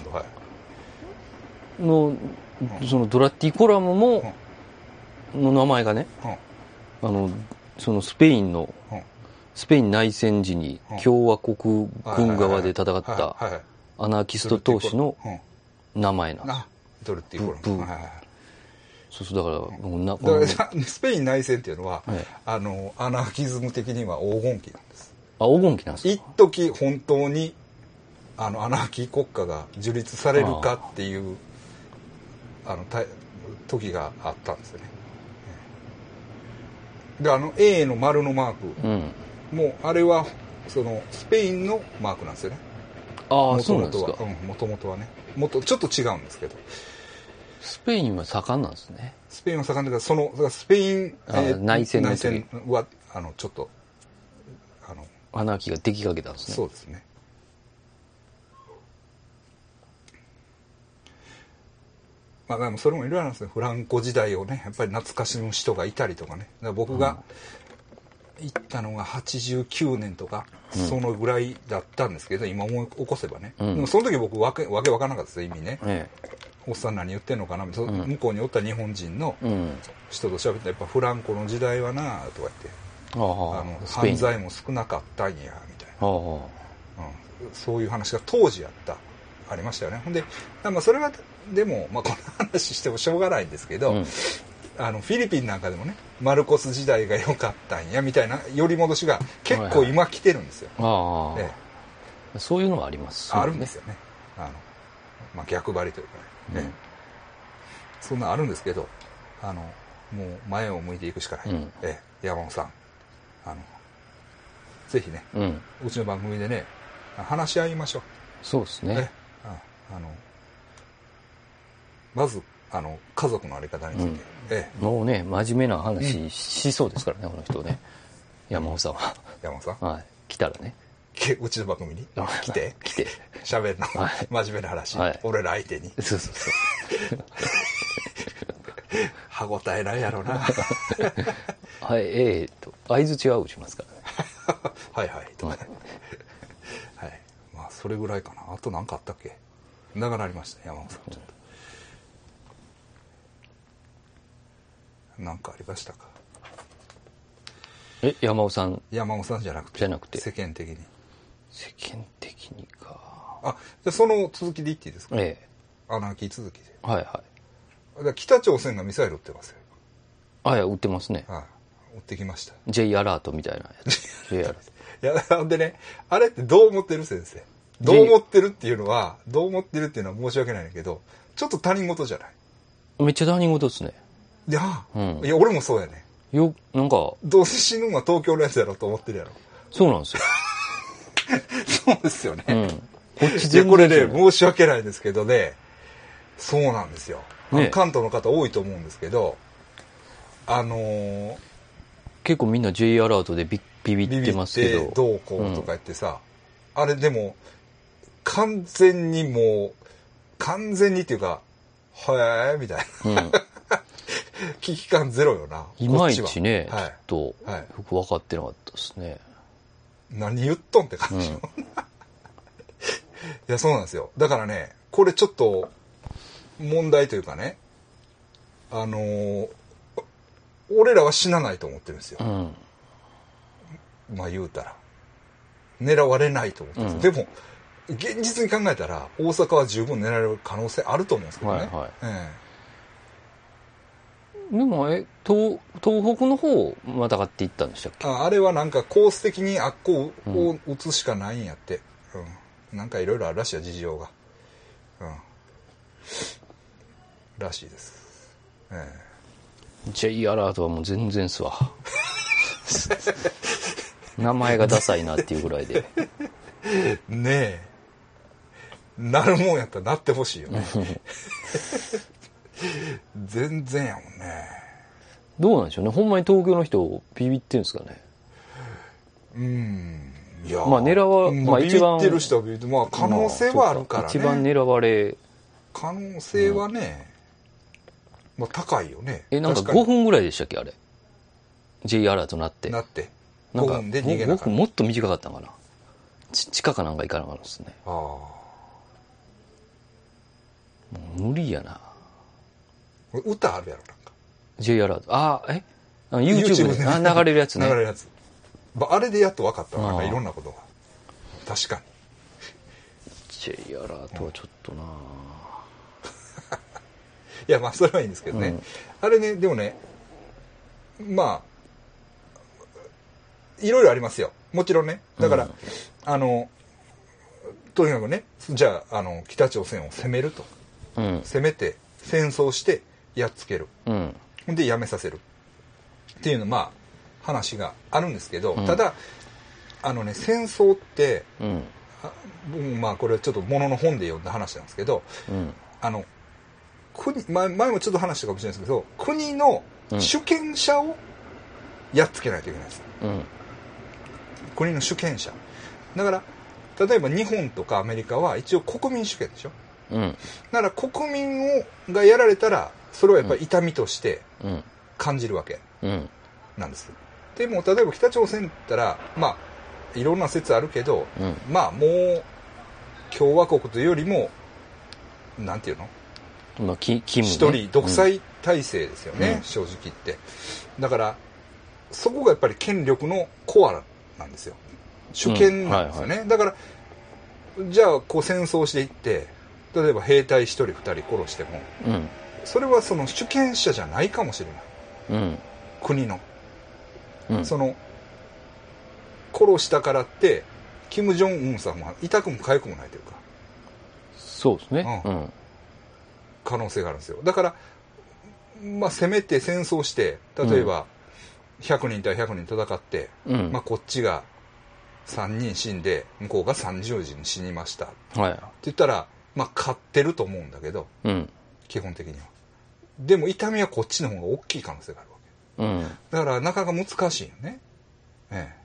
のそのドラッティコラムも、うん、の名前がね、うん、あのそのスペインの、うん、スペイン内戦時に共和国軍側で戦ったアナーキスト闘士の名前なんですよ。 ドラッティコラム。はいはいはい、 そうそう、だからもうなだからスペイン内戦っていうのは、はい、あのアナーキズム的には黄金期なんです。 あ、黄金期なんですか。 一時本当にあのアナーキー国家が樹立されるかっていうあの時があったんですよね。であの A の丸のマーク、うん、もうあれはそのスペインのマークなんですよね。 ああ、そうなんですか。 もともとはね、もっとちょっと違うんですけど。 スペインは盛んなんですね。 スペインは盛んだから、そのスペイン、 えー、内戦の内戦はあのちょっとあのアナーキーができかけたんですね。 そうですね。まあでもそれもいろいろなんですね。フランコ時代をね、やっぱり懐かしむ人がいたりとかね。だから僕が行ったのがはちじゅうきゅうねんとか、うん、そのぐらいだったんですけど、今思い起こせばね。うん、でもその時僕わけわけわからなかったですよ、意味ね。ええ、おっさん何言ってんのかな、うん、向こうにおった日本人の人と喋って、やっぱフランコの時代はなとか言って、あの犯罪も少なかったんやみたいな、うん、そういう話が当時あったありましたよね。ほんで、まあ、それはでも、まあ、この話してもしょうがないんですけど、うん、あのフィリピンなんかでもね、マルコス時代が良かったんやみたいな寄り戻しが結構今来てるんですよ。はいはい、ええ、そういうのはあります、 ね、あるんですよね。あの、まあ、逆張りというかね、うん、そんなあるんですけど、あのもう前を向いていくしかない、うん、ええ、山本さん、あのぜひね、うん、うちの番組でね話し合いましょう。 そうですね。 ああのまずあの家族のあり方について、うんええ、もうね真面目な話、うん、しそうですからね、この人ね、山本さんは。 山本さん、 はい、来たらね、 うちの番組に来て来て喋るの、はい、真面目な話、はい、俺ら相手に。 そうそうそう歯応えないやろな。 はい、えー、っと相づちは打ちますからね。 はいはいとかね、はい、はい、まあそれぐらいかな。あと何かあったっけ。長なりましたね、山本さん。ちょっと何かありましたか。 え、山尾さん。 山尾さんじゃなくて、 じゃなくて世間的に。 世間的にか。 あ、じゃあその続きで言っていいですか。 ええ、 アナーキー続きで。 はいはい。 北朝鮮がミサイル撃ってますよ。 あ、いや、撃ってますね。 はい、撃ってきました。 J アラートみたいなやつ。J アラート。いや、でね、あれってどう思ってる先生。どう思ってるっていうのは、どう思ってるっていうのは申し訳ないんだけど、ちょっと他人事じゃない。 めっちゃ他人事ですね。 いや、うん、いや、俺もそうやね。 よ、なんか。 どうせ死ぬのは東京のやつやろと思ってるやろ。 そうなんですよ。 そうですよね。うん、 こっち全然。これね、申し訳ないですけどね、そうなんですよ。ね、関東の方多いと思うんですけど、あのー、 結構みんな J アラートでビビビってますけど、 どうこうとか言ってさ、 あれでも完全にもう完全にっていうかへえみたいな、うん、危機感ゼロよな。 いまいちね、 はい、 ちょっとよく分かってなかったですね、はい、 何言っとんって感じ、うん、いやそうなんですよ。だからねこれちょっと問題というかね、あのー、俺らは死なないと思ってるんですよ、うん、まあ言うたら狙われないと思ってるんです、うん、でも現実に考えたら大阪は十分狙われる可能性あると思うんですけどね、はいはい、ええ、でもえ 東, 東北の方をまたがっていったんでしたっけ。 あ, あれはなんかコース的にあっこを打つしかないんやって、うん、なんかいろいろあるらしいや事情が、うん、らしいです、ええ、J アラートはもう全然っすわ名前がダサいなっていうぐらいでねえなるもんやったらなってほしいよね全然やもんね。 どうなんでしょうね、ほんまに東京の人ビビってんですかね。 うんいやまあ狙わ、まあ、 ビビってる人はビビって、まあ可能性はあるからね、まあ、 一番狙われ可能性はね、うん、まあ高いよね。 えなんかごふんぐらいでしたっけあれ J アラートなってなってなんかごふんで逃げなかった。 もっと短かったのかな、ち地下かなんか行かなかったですね。ああもう無理やな。 歌あるやろなんか J アラートああえあ YouTube で YouTube 流れるやつね。 流れるやつあれでやっと分かったわ。なんかいろんなことが確かに J アラートはちょっとな、うん、 いやまあそれはいいんですけどね、うん、あれねでもねまあいろいろありますよもちろんね。だから、うん、あのとにかくねじゃあ、あの北朝鮮を攻めると、うん、攻めて戦争してやっつける、うん、でやめさせるっていうのまあ話があるんですけど、うん、ただあのね戦争って、うん、まあこれはちょっとものの本で読んだ話なんですけど、うん、あの国前もちょっと話したかもしれないですけど国の主権者をやっつけないといけないです、うん、国の主権者だから例えば日本とかアメリカは一応国民主権でしょ、うん、だから国民をがやられたらそれはやっぱり痛みとして感じるわけなんです、うん、でも例えば北朝鮮ったらまあいろんな説あるけど、うん、まあもう共和国というよりもなんていうの、 まあキキムね、 一人独裁体制ですよね、うん、正直言ってだからそこがやっぱり権力のコアなんですよ主権なんですよね、うんはいはい、だからじゃあこう戦争していって例えば兵隊一人二人殺しても、うん、それはその主権者じゃないかもしれない、うん、国の、うん、その殺したからって金正恩さんは痛くも痒くもないというかそうですね、うんうん、 可能性があるんですよ。だからまあ攻めて戦争して例えばひゃくにん対ひゃくにん戦って、うんまあ、こっちがさんにん死んで向こうがさんじゅうにん死にました、はい、って言ったら、まあ、勝ってると思うんだけど、うん、基本的にはでも痛みはこっちの方が大きい可能性があるわけ、うん、だからなかなか難しいよね、え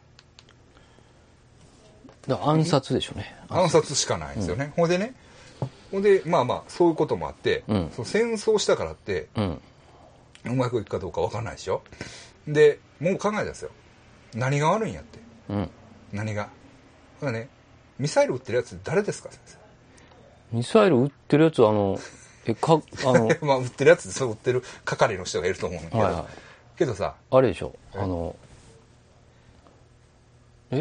え、だから暗殺でしょうね。 暗殺しかないんですよね、うん、ほんでねほんでまあまあそういうこともあって、うん、その戦争したからって、うん、うまくいくかどうか分かんないでしょ。でもう考えたんですよ何が悪いんやって、うん何がだからねミサイル撃ってるやつ誰ですか先生。 ミサイル撃ってるやつはあのえかあのまあ撃ってるやつでそう撃ってる係の人がいると思うんだけど、はいはい、けどさあれでしょあのえ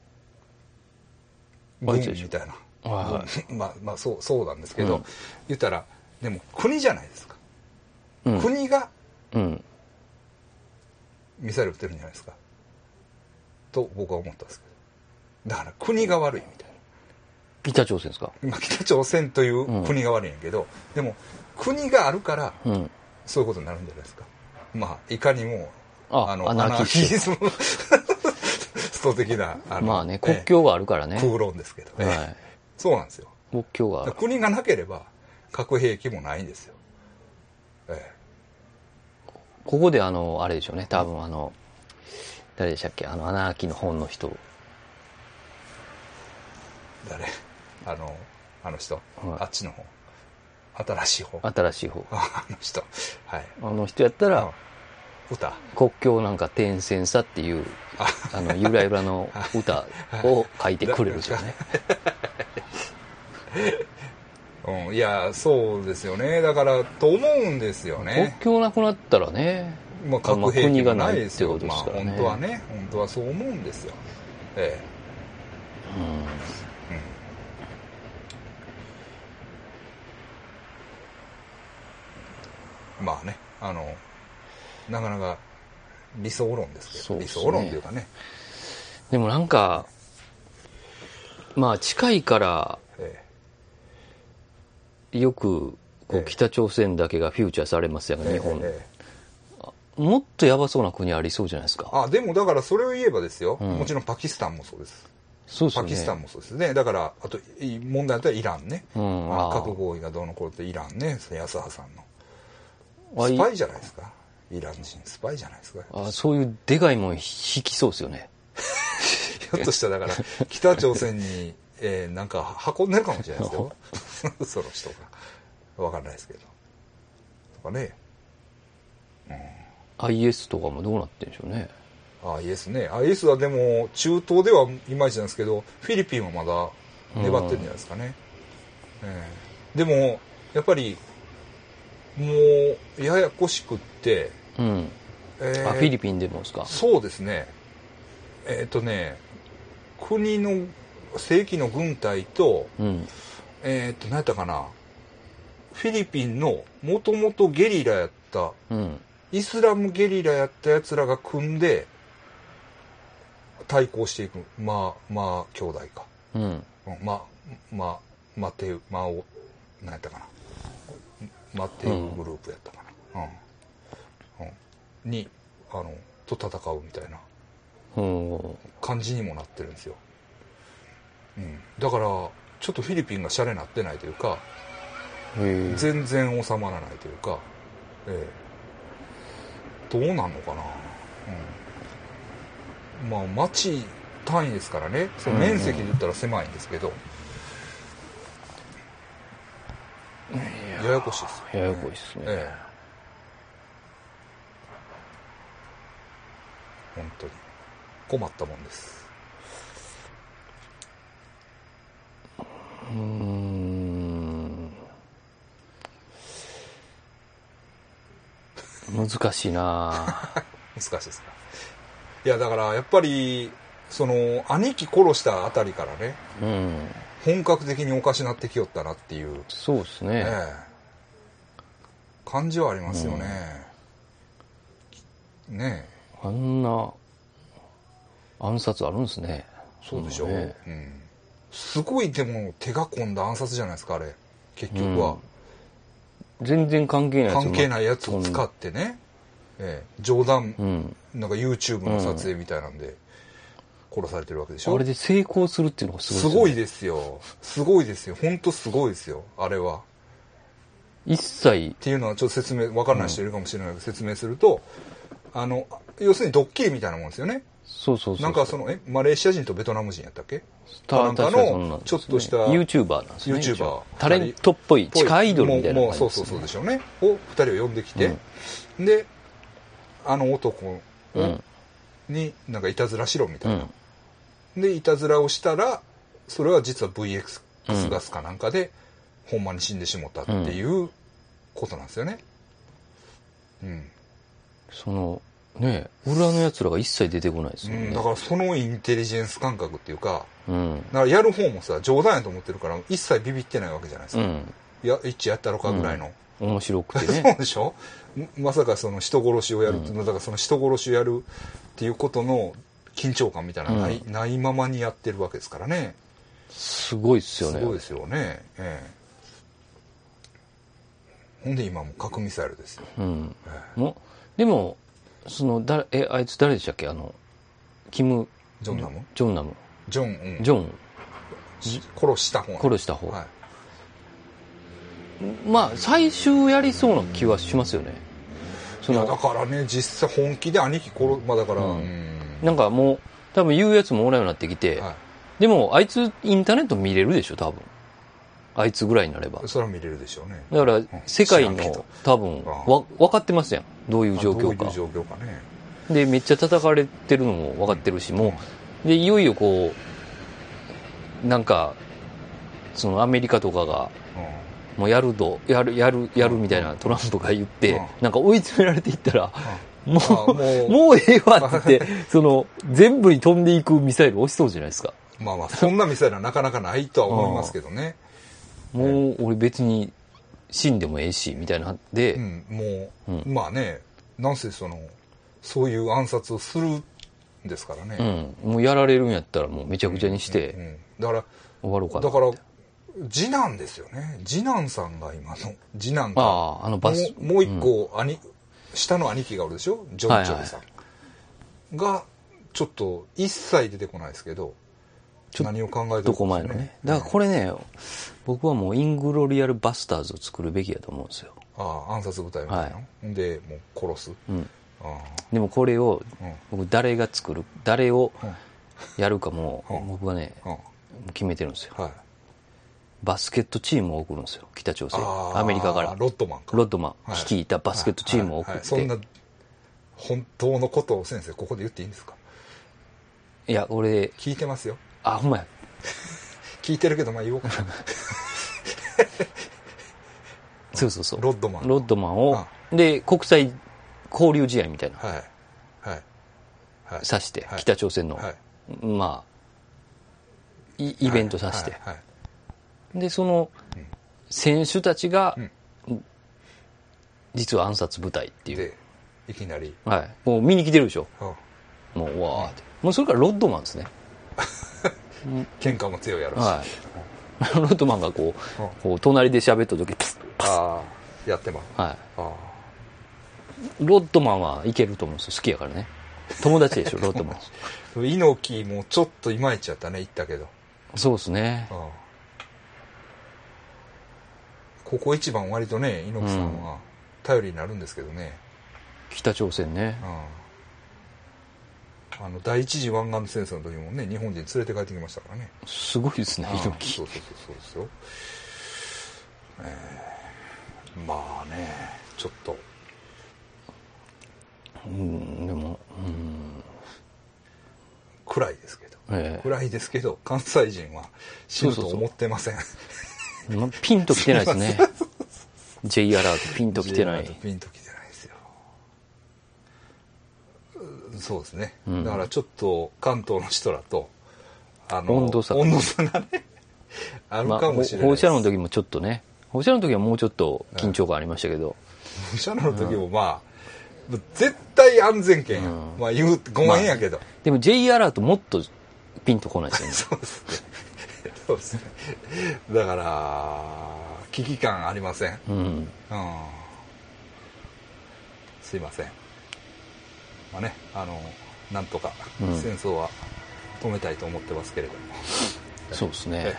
軍みたいな、はいはい、まあまあそうそうなんですけど、うん、言ったらでも国じゃないですか、うん、国が、うんミサイル撃ってるんじゃないですかと僕は思ったんですけどだから国が悪いみたいな。 北朝鮮ですか。 今北朝鮮という国が悪いんやけど、うん、でも国があるから、うん、そういうことになるんじゃないですか。まあいかにもああのアナーキズムスト的なあのまあね国境があるからね空論ですけどね、はい、そうなんですよ。 国境がある国がなければ核兵器もないんですよ、ええここであのあれでしょうね多分あの誰でしたっけあのアナーキーの本の人誰あのあの人、 はい、 あっちの方新しい方新しい方あの人はいあの人やったら、 うん、歌国境なんか転戦さっていうあのゆらゆらの歌を書いてくれるじゃんねうん、いやそうですよね。だからと思うんですよね。 国境なくなったらね、 まあ、核兵器がないですよ。 まあ、 まあ、本当はね本当はそう思うんですよ。ええ、うん、まあね、あのなかなか理想論ですけど、ね、理想論っていうかね。 でもなんかまあ近いから、 ええ、よくこう北朝鮮だけがフューチャーされますよね、ええ、日本、ええ、もっとやばそうな国ありそうじゃないですか。 あ、でもだからそれを言えばですよ、うん、もちろんパキスタンもそうです。 そうですね、 パキスタンもそうですね。だからあと問題だったらイランね、うん、あ核合意がどうのこうってイランね、安葉さんのスパイじゃないですか。イラン人スパイじゃないですか。 あ、そういうでかいもん引きそうですよねひょっとしたらだから北朝鮮に、えー、なんか運んでるかもしれないですよその人が分かんないですけどとかね、 うん、アイエス とかもどうなってるんでしょうね。 アイエス ね。 アイエス はでも中東ではいまいちなんですけどフィリピンはまだ粘ってるんじゃないですかね、うん、えー、でもやっぱりもうややこしくって、 うん、えー、あフィリピンでもですか。 そうですね。えっ、ー、とね国の正規の軍隊と、うん、えっ、ー、と何やったかな、フィリピンのもともとゲリラやった、うん、イスラムゲリラやったやつらが組んで対抗していく。まあまあ兄弟か、うん、まあまあマテウマオ何やったかなマテウグループやったかな、うんうん、にあのと戦うみたいな感じにもなってるんですよ、うん、だからちょっとフィリピンがシャレなってないというか全然収まらないというか、ええ、どうなんのかな、うん、まあ町単位ですからね、その面積で言ったら狭いんですけど、うん、ややこしいですね。ややこしいですね、ええ、 本当に困ったもんです。 うーん、難しいな難しいですか。いやだからやっぱりその兄貴殺したあたりからね、うん、本格的におかしなってきよったなっていう、 そうですね、ええ、 感じはありますよね、うん、ねえ、 あんな暗殺あるんですね。 そうでしょう、ね、うん、すごいでも手が込んだ暗殺じゃないですかあれ結局は、 うん、全然関係ないやつ関係ないやつを使ってね、ええ、冗談、うん、なんか YouTube の撮影みたいなんで殺されてるわけでしょ、 うん、あれで成功するっていうのがすごいですよ、すごいですよ、すごいですよ、本当すごいですよあれは。 一切っていうのはちょっと説明分からない人いるかもしれないけど、うん、説明するとあの要するにドッキリみたいなもんですよね。 そうそうそうそう、 なんかそのえマレーシア人とベトナム人やったっけ、なんかのちょっとした YouTuber なんですね。 YouTuber タレントっぽい地下アイドルみたいな感じですね。 もうそうそうそうでしょうねをふたりを呼んできて、うん、であの男になんかいたずらしろみたいな、うん、でいたずらをしたらそれは実は ブイエックス ガスかなんかで、うん、ほんまに死んでしもったっていうことなんですよね。うん、 そのね裏のやつらが一切出てこないですよね、 うん、だからそのインテリジェンス感覚っていうか、うん、だからやる方もさ冗談やと思ってるから一切ビビってないわけじゃないですか、うん、や一致やったろかぐらいの、 うん、面白くてねそうでしょ、まさかその人殺しをやる、うん、だからその人殺しをやるっていうことの緊張感みたいなのない、うん、ないままにやってるわけですからね。 すごいっすよね。 すごいですよね、ええ、ほんで今も核ミサイルですよ、うんええ、もでもそのだえあいつ誰でしたっけ、あのキム・ジョンナムジョンナムジョン、うん、 ジョン殺した方殺した方、 はい、 まあ最終やりそうな気はしますよね。 そのいやだからね実際本気で兄貴殺まあだから、うんうん、なんかもう多分言うやつもおらんようになってきて、はい、 でもあいつインターネット見れるでしょ多分。あいつぐらいになれば。 それは見れるでしょうね。 だから世界の多分わ分かってますやん、どういう状況か。 どういう状況かね。 でめっちゃ叩かれてるのも分かってるし、もうでいよいよこうなんかそのアメリカとかがもうやるとやるやるやるみたいなトランプが言ってなんか追い詰められていったらもうもうもうええわって言ってその全部に飛んでいくミサイル押しそうじゃないですか。 まあまあそんなミサイルはなかなかないとは思いますけどね。 もう俺別に死んでもええしみたいなで、 うん、もう、うん、まあねなんせそのそういう暗殺をするんですからね、 うん、もうやられるんやったらもうめちゃくちゃにして、うんうんうん、 だから終わろうかな。 だから次男ですよね。次男さんが今の次男がああのバスもう、もう一個兄、うん、下の兄貴がおるでしょジョン・チョルさん、はいはい、がちょっと一切出てこないですけど何を考えてるんですかね。前のね。 だからこれね、僕はもうイングロリアルバスターズを作るべきやと思うんですよ。 ああ暗殺部隊みたいな、はい、でもう殺す、うん、 あでもこれを、うん、僕誰が作る誰をやるかも、うん、僕はね、うん、決めてるんですよ、はい、バスケットチームを送るんですよ北朝鮮アメリカからロッドマンかロッドマン、はい、率いたバスケットチームを送って、 はいはいはい、そんな本当のことを先生ここで言っていいんですか。 いや俺聞いてますよ。 あほんまや聞いてるけどまあ言おうかなそうそうそうロッドマンロッドマンをああで国際交流試合みたいな、はいはいはい、さして、はい、北朝鮮の、はい、まあイ, イベントさして、はいはいはい、でその選手たちが、うん、実は暗殺部隊っていうでいきなり、 はい、もう見に来てるでしょ、うん、もうわーって、うん、もうそれからロッドマンですね喧嘩も強いやろし、 はい、ロッドマンがこう、うん、こう隣で喋った時パスああやってます、 はい、あロッドマンはいけると思うんですよ。好きやからね。友達でしょロッドマン猪木もちょっといまいちやったね言ったけど。 そうですね、 ああここ一番割とね猪木さんは頼りになるんですけどね、 うん、北朝鮮ね、 ああの第一次湾岸戦争の時もね日本人連れて帰ってきましたからね。 すごいですね猪木。 そうそうそうそうですよ、えー、まあねちょっとうんでもうん暗いですけど、えー、暗いですけど関西人は死ぬと思ってません。 そうそうそうピンときてないですねJ アラートピンときてない。 ピンときてないですよ。そうですね、うん、だからちょっと関東の人らとあの温度差温度差がねあるかもしれない、 まあ、放射能の時もちょっとね放射能の時はもうちょっと緊張感ありましたけど、 放射能の時もまあ、うん、絶対安全圏や、うん、まあ言うごめんやけど、まあ、 でも J アラートもっとピンとこないですよねそうですねそうですねだから危機感ありません、うんうん、すいません。まあねあのなんとか戦争は止めたいと思ってますけれども、 うん、そうですね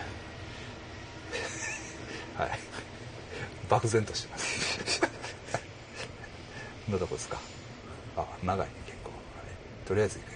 はい漠然としてますどんなとこですか。あ長いね結構。とりあえず